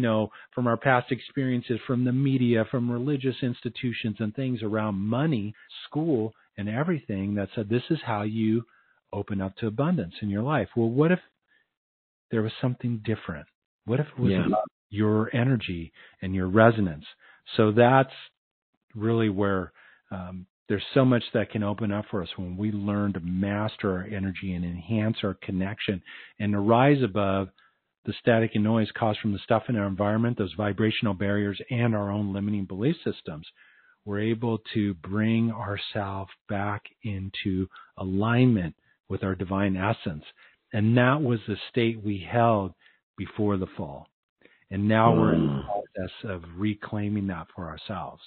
Speaker 3: from our past experiences, from the media, from religious institutions and things around money, school, and everything that said this is how you open up to abundance in your life. Well, what if there was something different? What if it was about your energy and your resonance? So that's really where there's so much that can open up for us when we learn to master our energy and enhance our connection and to rise above the static and noise caused from the stuff in our environment, those vibrational barriers, and our own limiting belief systems. We're able to bring ourselves back into alignment with our divine essence. And that was the state we held before the fall. And now we're in the process of reclaiming that for ourselves.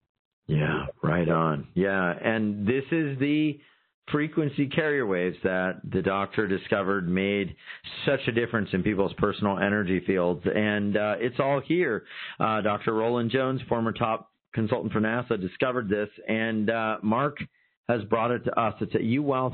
Speaker 2: Yeah, right on. Yeah, and this is the frequency carrier waves that the doctor discovered made such a difference in people's personal energy fields. And it's all here. Dr. Roland Jones, former top consultant for NASA, discovered this. And Mark has brought it to us. It's at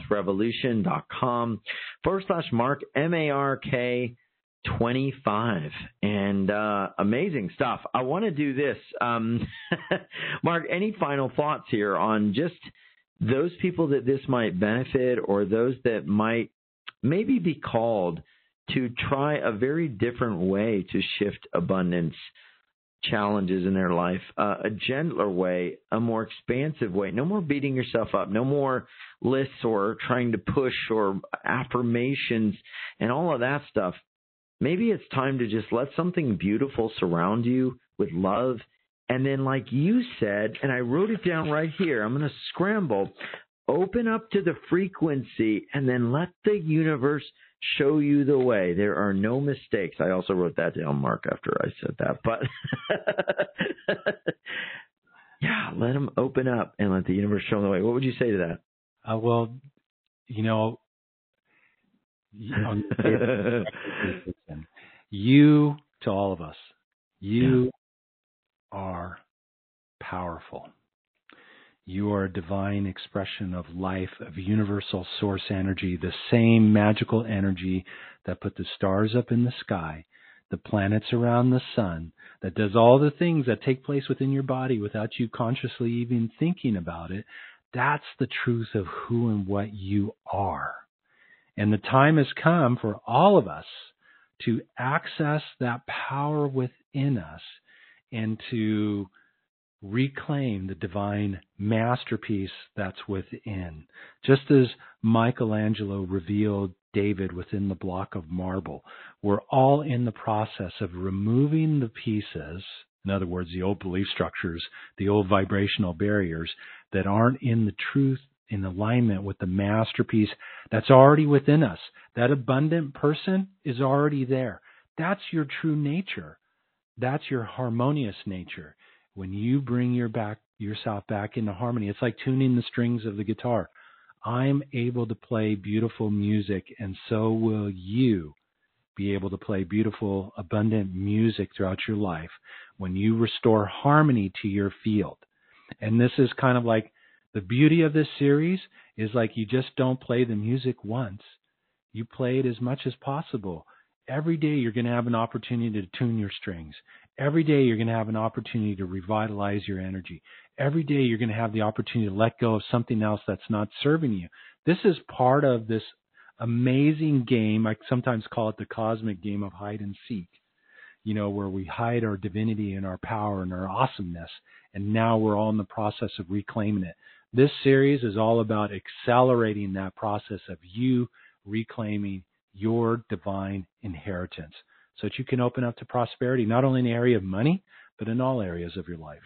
Speaker 2: uwealthrevolution.com/Mark, MARK 25, and amazing stuff. I want to do this. Mark, any final thoughts here on just those people that this might benefit, or those that might maybe be called to try a very different way to shift abundance challenges in their life, a gentler way, a more expansive way, no more beating yourself up, no more lists or trying to push or affirmations and all of that stuff. Maybe it's time to just let something beautiful surround you with love. And then, like you said, and I wrote it down right here, I'm going to scramble, open up to the frequency and then let the universe show you the way. There are no mistakes. I also wrote that down, Mark, after I said that. But yeah, let them open up and let the universe show them the way. What would you say to that?
Speaker 3: Well, you, to all of us, you are powerful. You are a divine expression of life, of universal source energy, the same magical energy that put the stars up in the sky, the planets around the sun, that does all the things that take place within your body without you consciously even thinking about it. That's the truth of who and what you are. And the time has come for all of us to access that power within us and to reclaim the divine masterpiece that's within. Just as Michelangelo revealed David within the block of marble, we're all in the process of removing the pieces, in other words, the old belief structures, the old vibrational barriers that aren't in the truth, in alignment with the masterpiece that's already within us. That abundant person is already there. That's your true nature. That's your harmonious nature. When you bring yourself back into harmony, it's like tuning the strings of the guitar. I'm able to play beautiful music, and so will you be able to play beautiful, abundant music throughout your life when you restore harmony to your field. And this is kind of like the beauty of this series is like you just don't play the music once. You play it as much as possible. Every day you're going to have an opportunity to tune your strings. Every day you're going to have an opportunity to revitalize your energy. Every day you're going to have the opportunity to let go of something else that's not serving you. This is part of this amazing game. I sometimes call it the cosmic game of hide and seek, where we hide our divinity and our power and our awesomeness. And now we're all in the process of reclaiming it. This series is all about accelerating that process of you reclaiming your divine inheritance so that you can open up to prosperity, not only in the area of money, but in all areas of your life.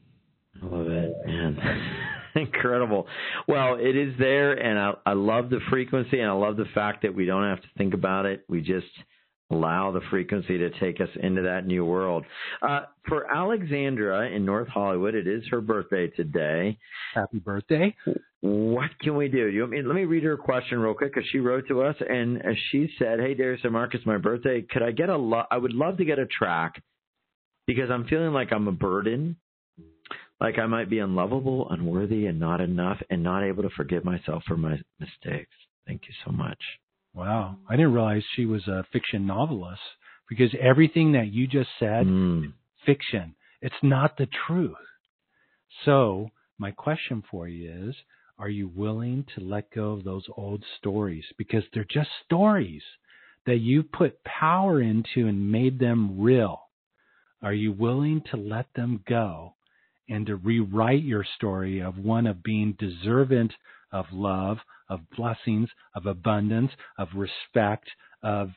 Speaker 2: I love it, man. Incredible. Well, it is there, and I love the frequency, and I love the fact that we don't have to think about it. We just allow the frequency to take us into that new world. For Alexandra in North Hollywood, it is her birthday today. Happy birthday. What can we do? Let me read her question real quick, because she wrote to us, and she said, "Hey, Darius and Mark, it's my birthday. Could I get I would love to get a track, because I'm feeling like I'm a burden, like I might be unlovable, unworthy, and not enough, and not able to forgive myself for my mistakes. Thank you so much."
Speaker 3: Wow. I didn't realize she was a fiction novelist, because everything that you just said is fiction. It's not the truth. So my question for you is, are you willing to let go of those old stories? Because they're just stories that you put power into and made them real. Are you willing to let them go and to rewrite your story of one of being deserving of love, of blessings, of abundance, of respect, of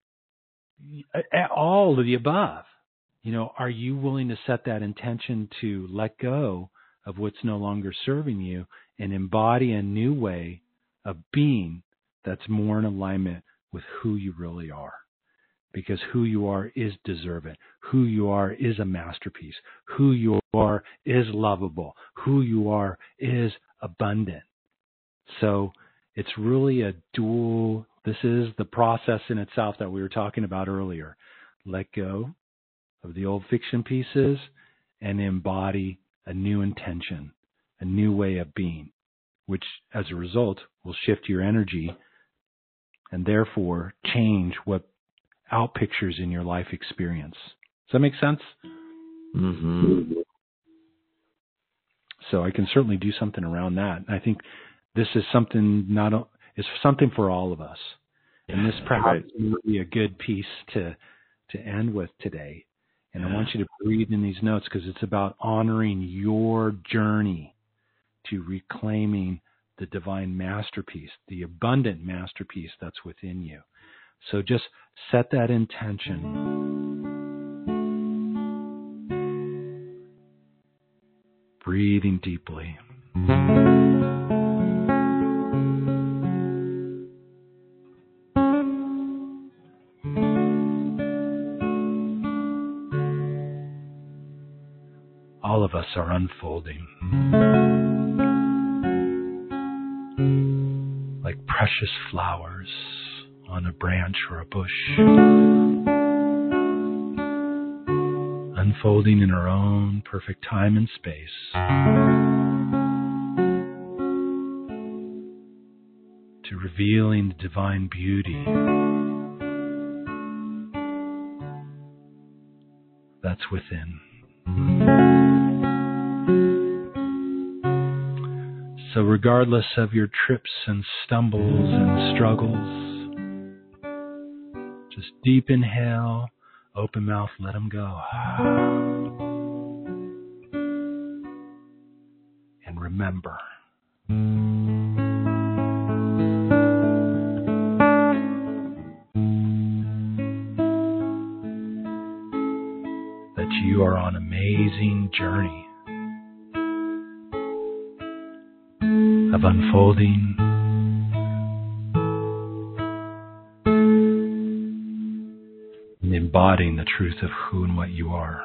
Speaker 3: all of the above? Are you willing to set that intention to let go of what's no longer serving you and embody a new way of being that's more in alignment with who you really are? Because who you are is deserving. Who you are is a masterpiece. Who you are is lovable. Who you are is abundant. So it's really a dual, this is the process in itself that we were talking about earlier. Let go of the old fiction pieces and embody a new intention, a new way of being, which as a result will shift your energy and therefore change what outpictures in your life experience. Does that make sense?
Speaker 2: Mm-hmm.
Speaker 3: So I can certainly do something around that. I think this is something it's something for all of us. And this perhaps would be a good piece to end with today. And I want you to breathe in these notes, because it's about honoring your journey to reclaiming the divine masterpiece, the abundant masterpiece that's within you. So just set that intention. Breathing deeply. All of us are unfolding like precious flowers on a branch or a bush, unfolding in our own perfect time and space to revealing the divine beauty that's within. So regardless of your trips and stumbles and struggles, Just deep inhale, open mouth, let them go. And remember, that you are on an amazing journey of unfolding and embodying the truth of who and what you are.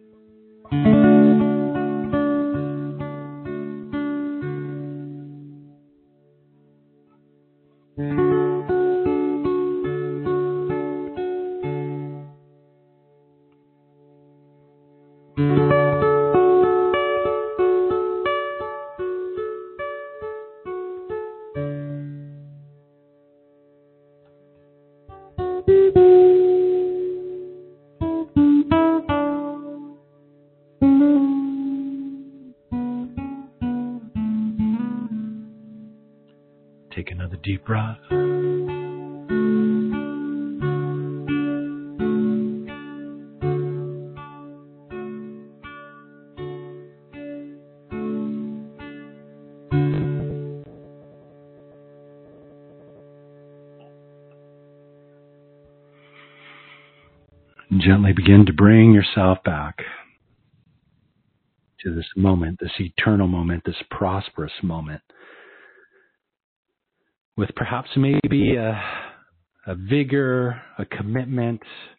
Speaker 3: Take another deep breath. And gently begin to bring yourself back to this moment, this eternal moment, this prosperous moment, with perhaps maybe a vigor, a commitment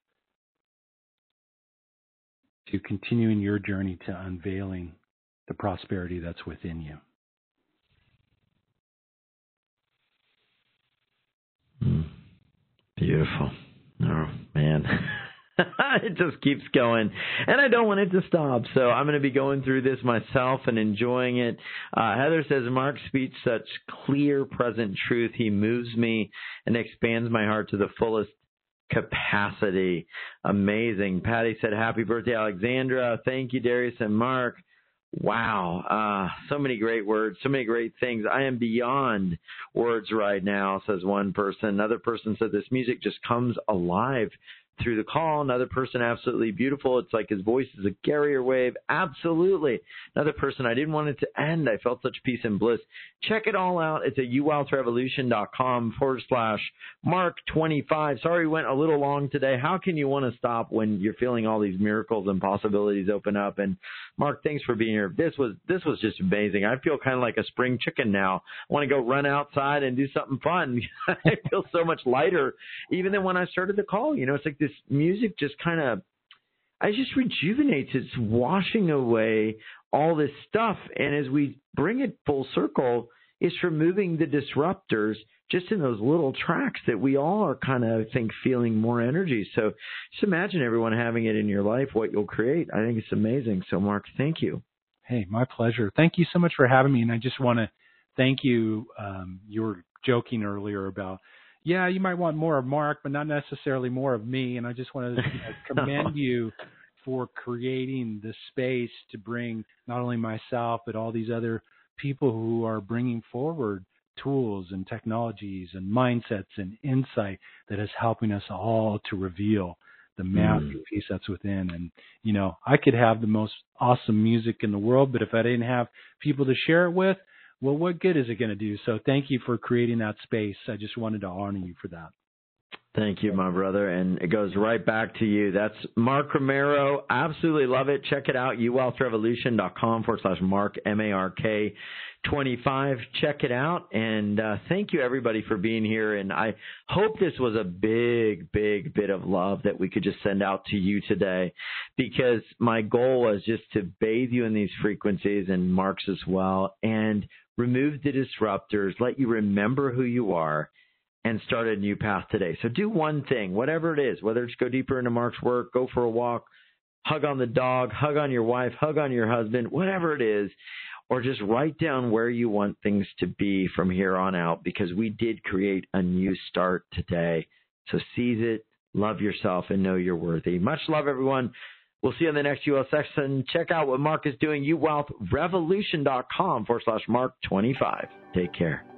Speaker 3: to continuing your journey to unveiling the prosperity that's within you.
Speaker 2: Beautiful. Oh, man. It just keeps going. And I don't want it to stop. So I'm going to be going through this myself and enjoying it. Heather says, Mark speaks such clear, present truth. He moves me and expands my heart to the fullest capacity. Amazing. Patty said, happy birthday, Alexandra. Thank you, Darius and Mark. Wow. So many great words, so many great things. I am beyond words right now, says one person. Another person said, this music just comes alive through the call. Another person, absolutely beautiful. It's like his voice is a carrier wave. Absolutely. Another person, I didn't want it to end. I felt such peace and bliss. Check it all out. It's at uwealthrevolution.com/Mark25. Sorry we went a little long today. How can you want to stop when you're feeling all these miracles and possibilities open up? And Mark, thanks for being here. This was just amazing. I feel kind of like a spring chicken now. I want to go run outside and do something fun. I feel so much lighter even than when I started the call. You know, it's like this music just kind of, I just rejuvenates. It's washing away all this stuff. And as we bring it full circle, it's removing the disruptors just in those little tracks that we all are kind of, I think, feeling more energy. So just imagine everyone having it in your life, what you'll create. I think it's amazing. So, Mark, thank you.
Speaker 3: Hey, my pleasure. Thank you so much for having me. And I just want to thank you. You were joking earlier about, yeah, you might want more of Mark, but not necessarily more of me. And I just want to commend you for creating the space to bring not only myself, but all these other people who are bringing forward tools and technologies and mindsets and insight that is helping us all to reveal the masterpiece that's within. And, you know, I could have the most awesome music in the world, but if I didn't have people to share it with, well, what good is it going to do? So thank you for creating that space. I just wanted to honor you for that.
Speaker 2: Thank you, my brother. And it goes right back to you. That's Mark Romero. Absolutely love it. Check it out, uwealthrevolution.com/Mark, MARK25. Check it out. And thank you, everybody, for being here. And I hope this was a big, big bit of love that we could just send out to you today, because my goal was just to bathe you in these frequencies, and Mark's as well, and remove the disruptors, let you remember who you are, and start a new path today. So do one thing, whatever it is, whether it's go deeper into Mark's work, go for a walk, hug on the dog, hug on your wife, hug on your husband, whatever it is, or just write down where you want things to be from here on out, because we did create a new start today. So seize it, love yourself, and know you're worthy. Much love, everyone. We'll see you in the next UL session. Check out what Mark is doing, uwealthrevolution.com/Mark25. Take care.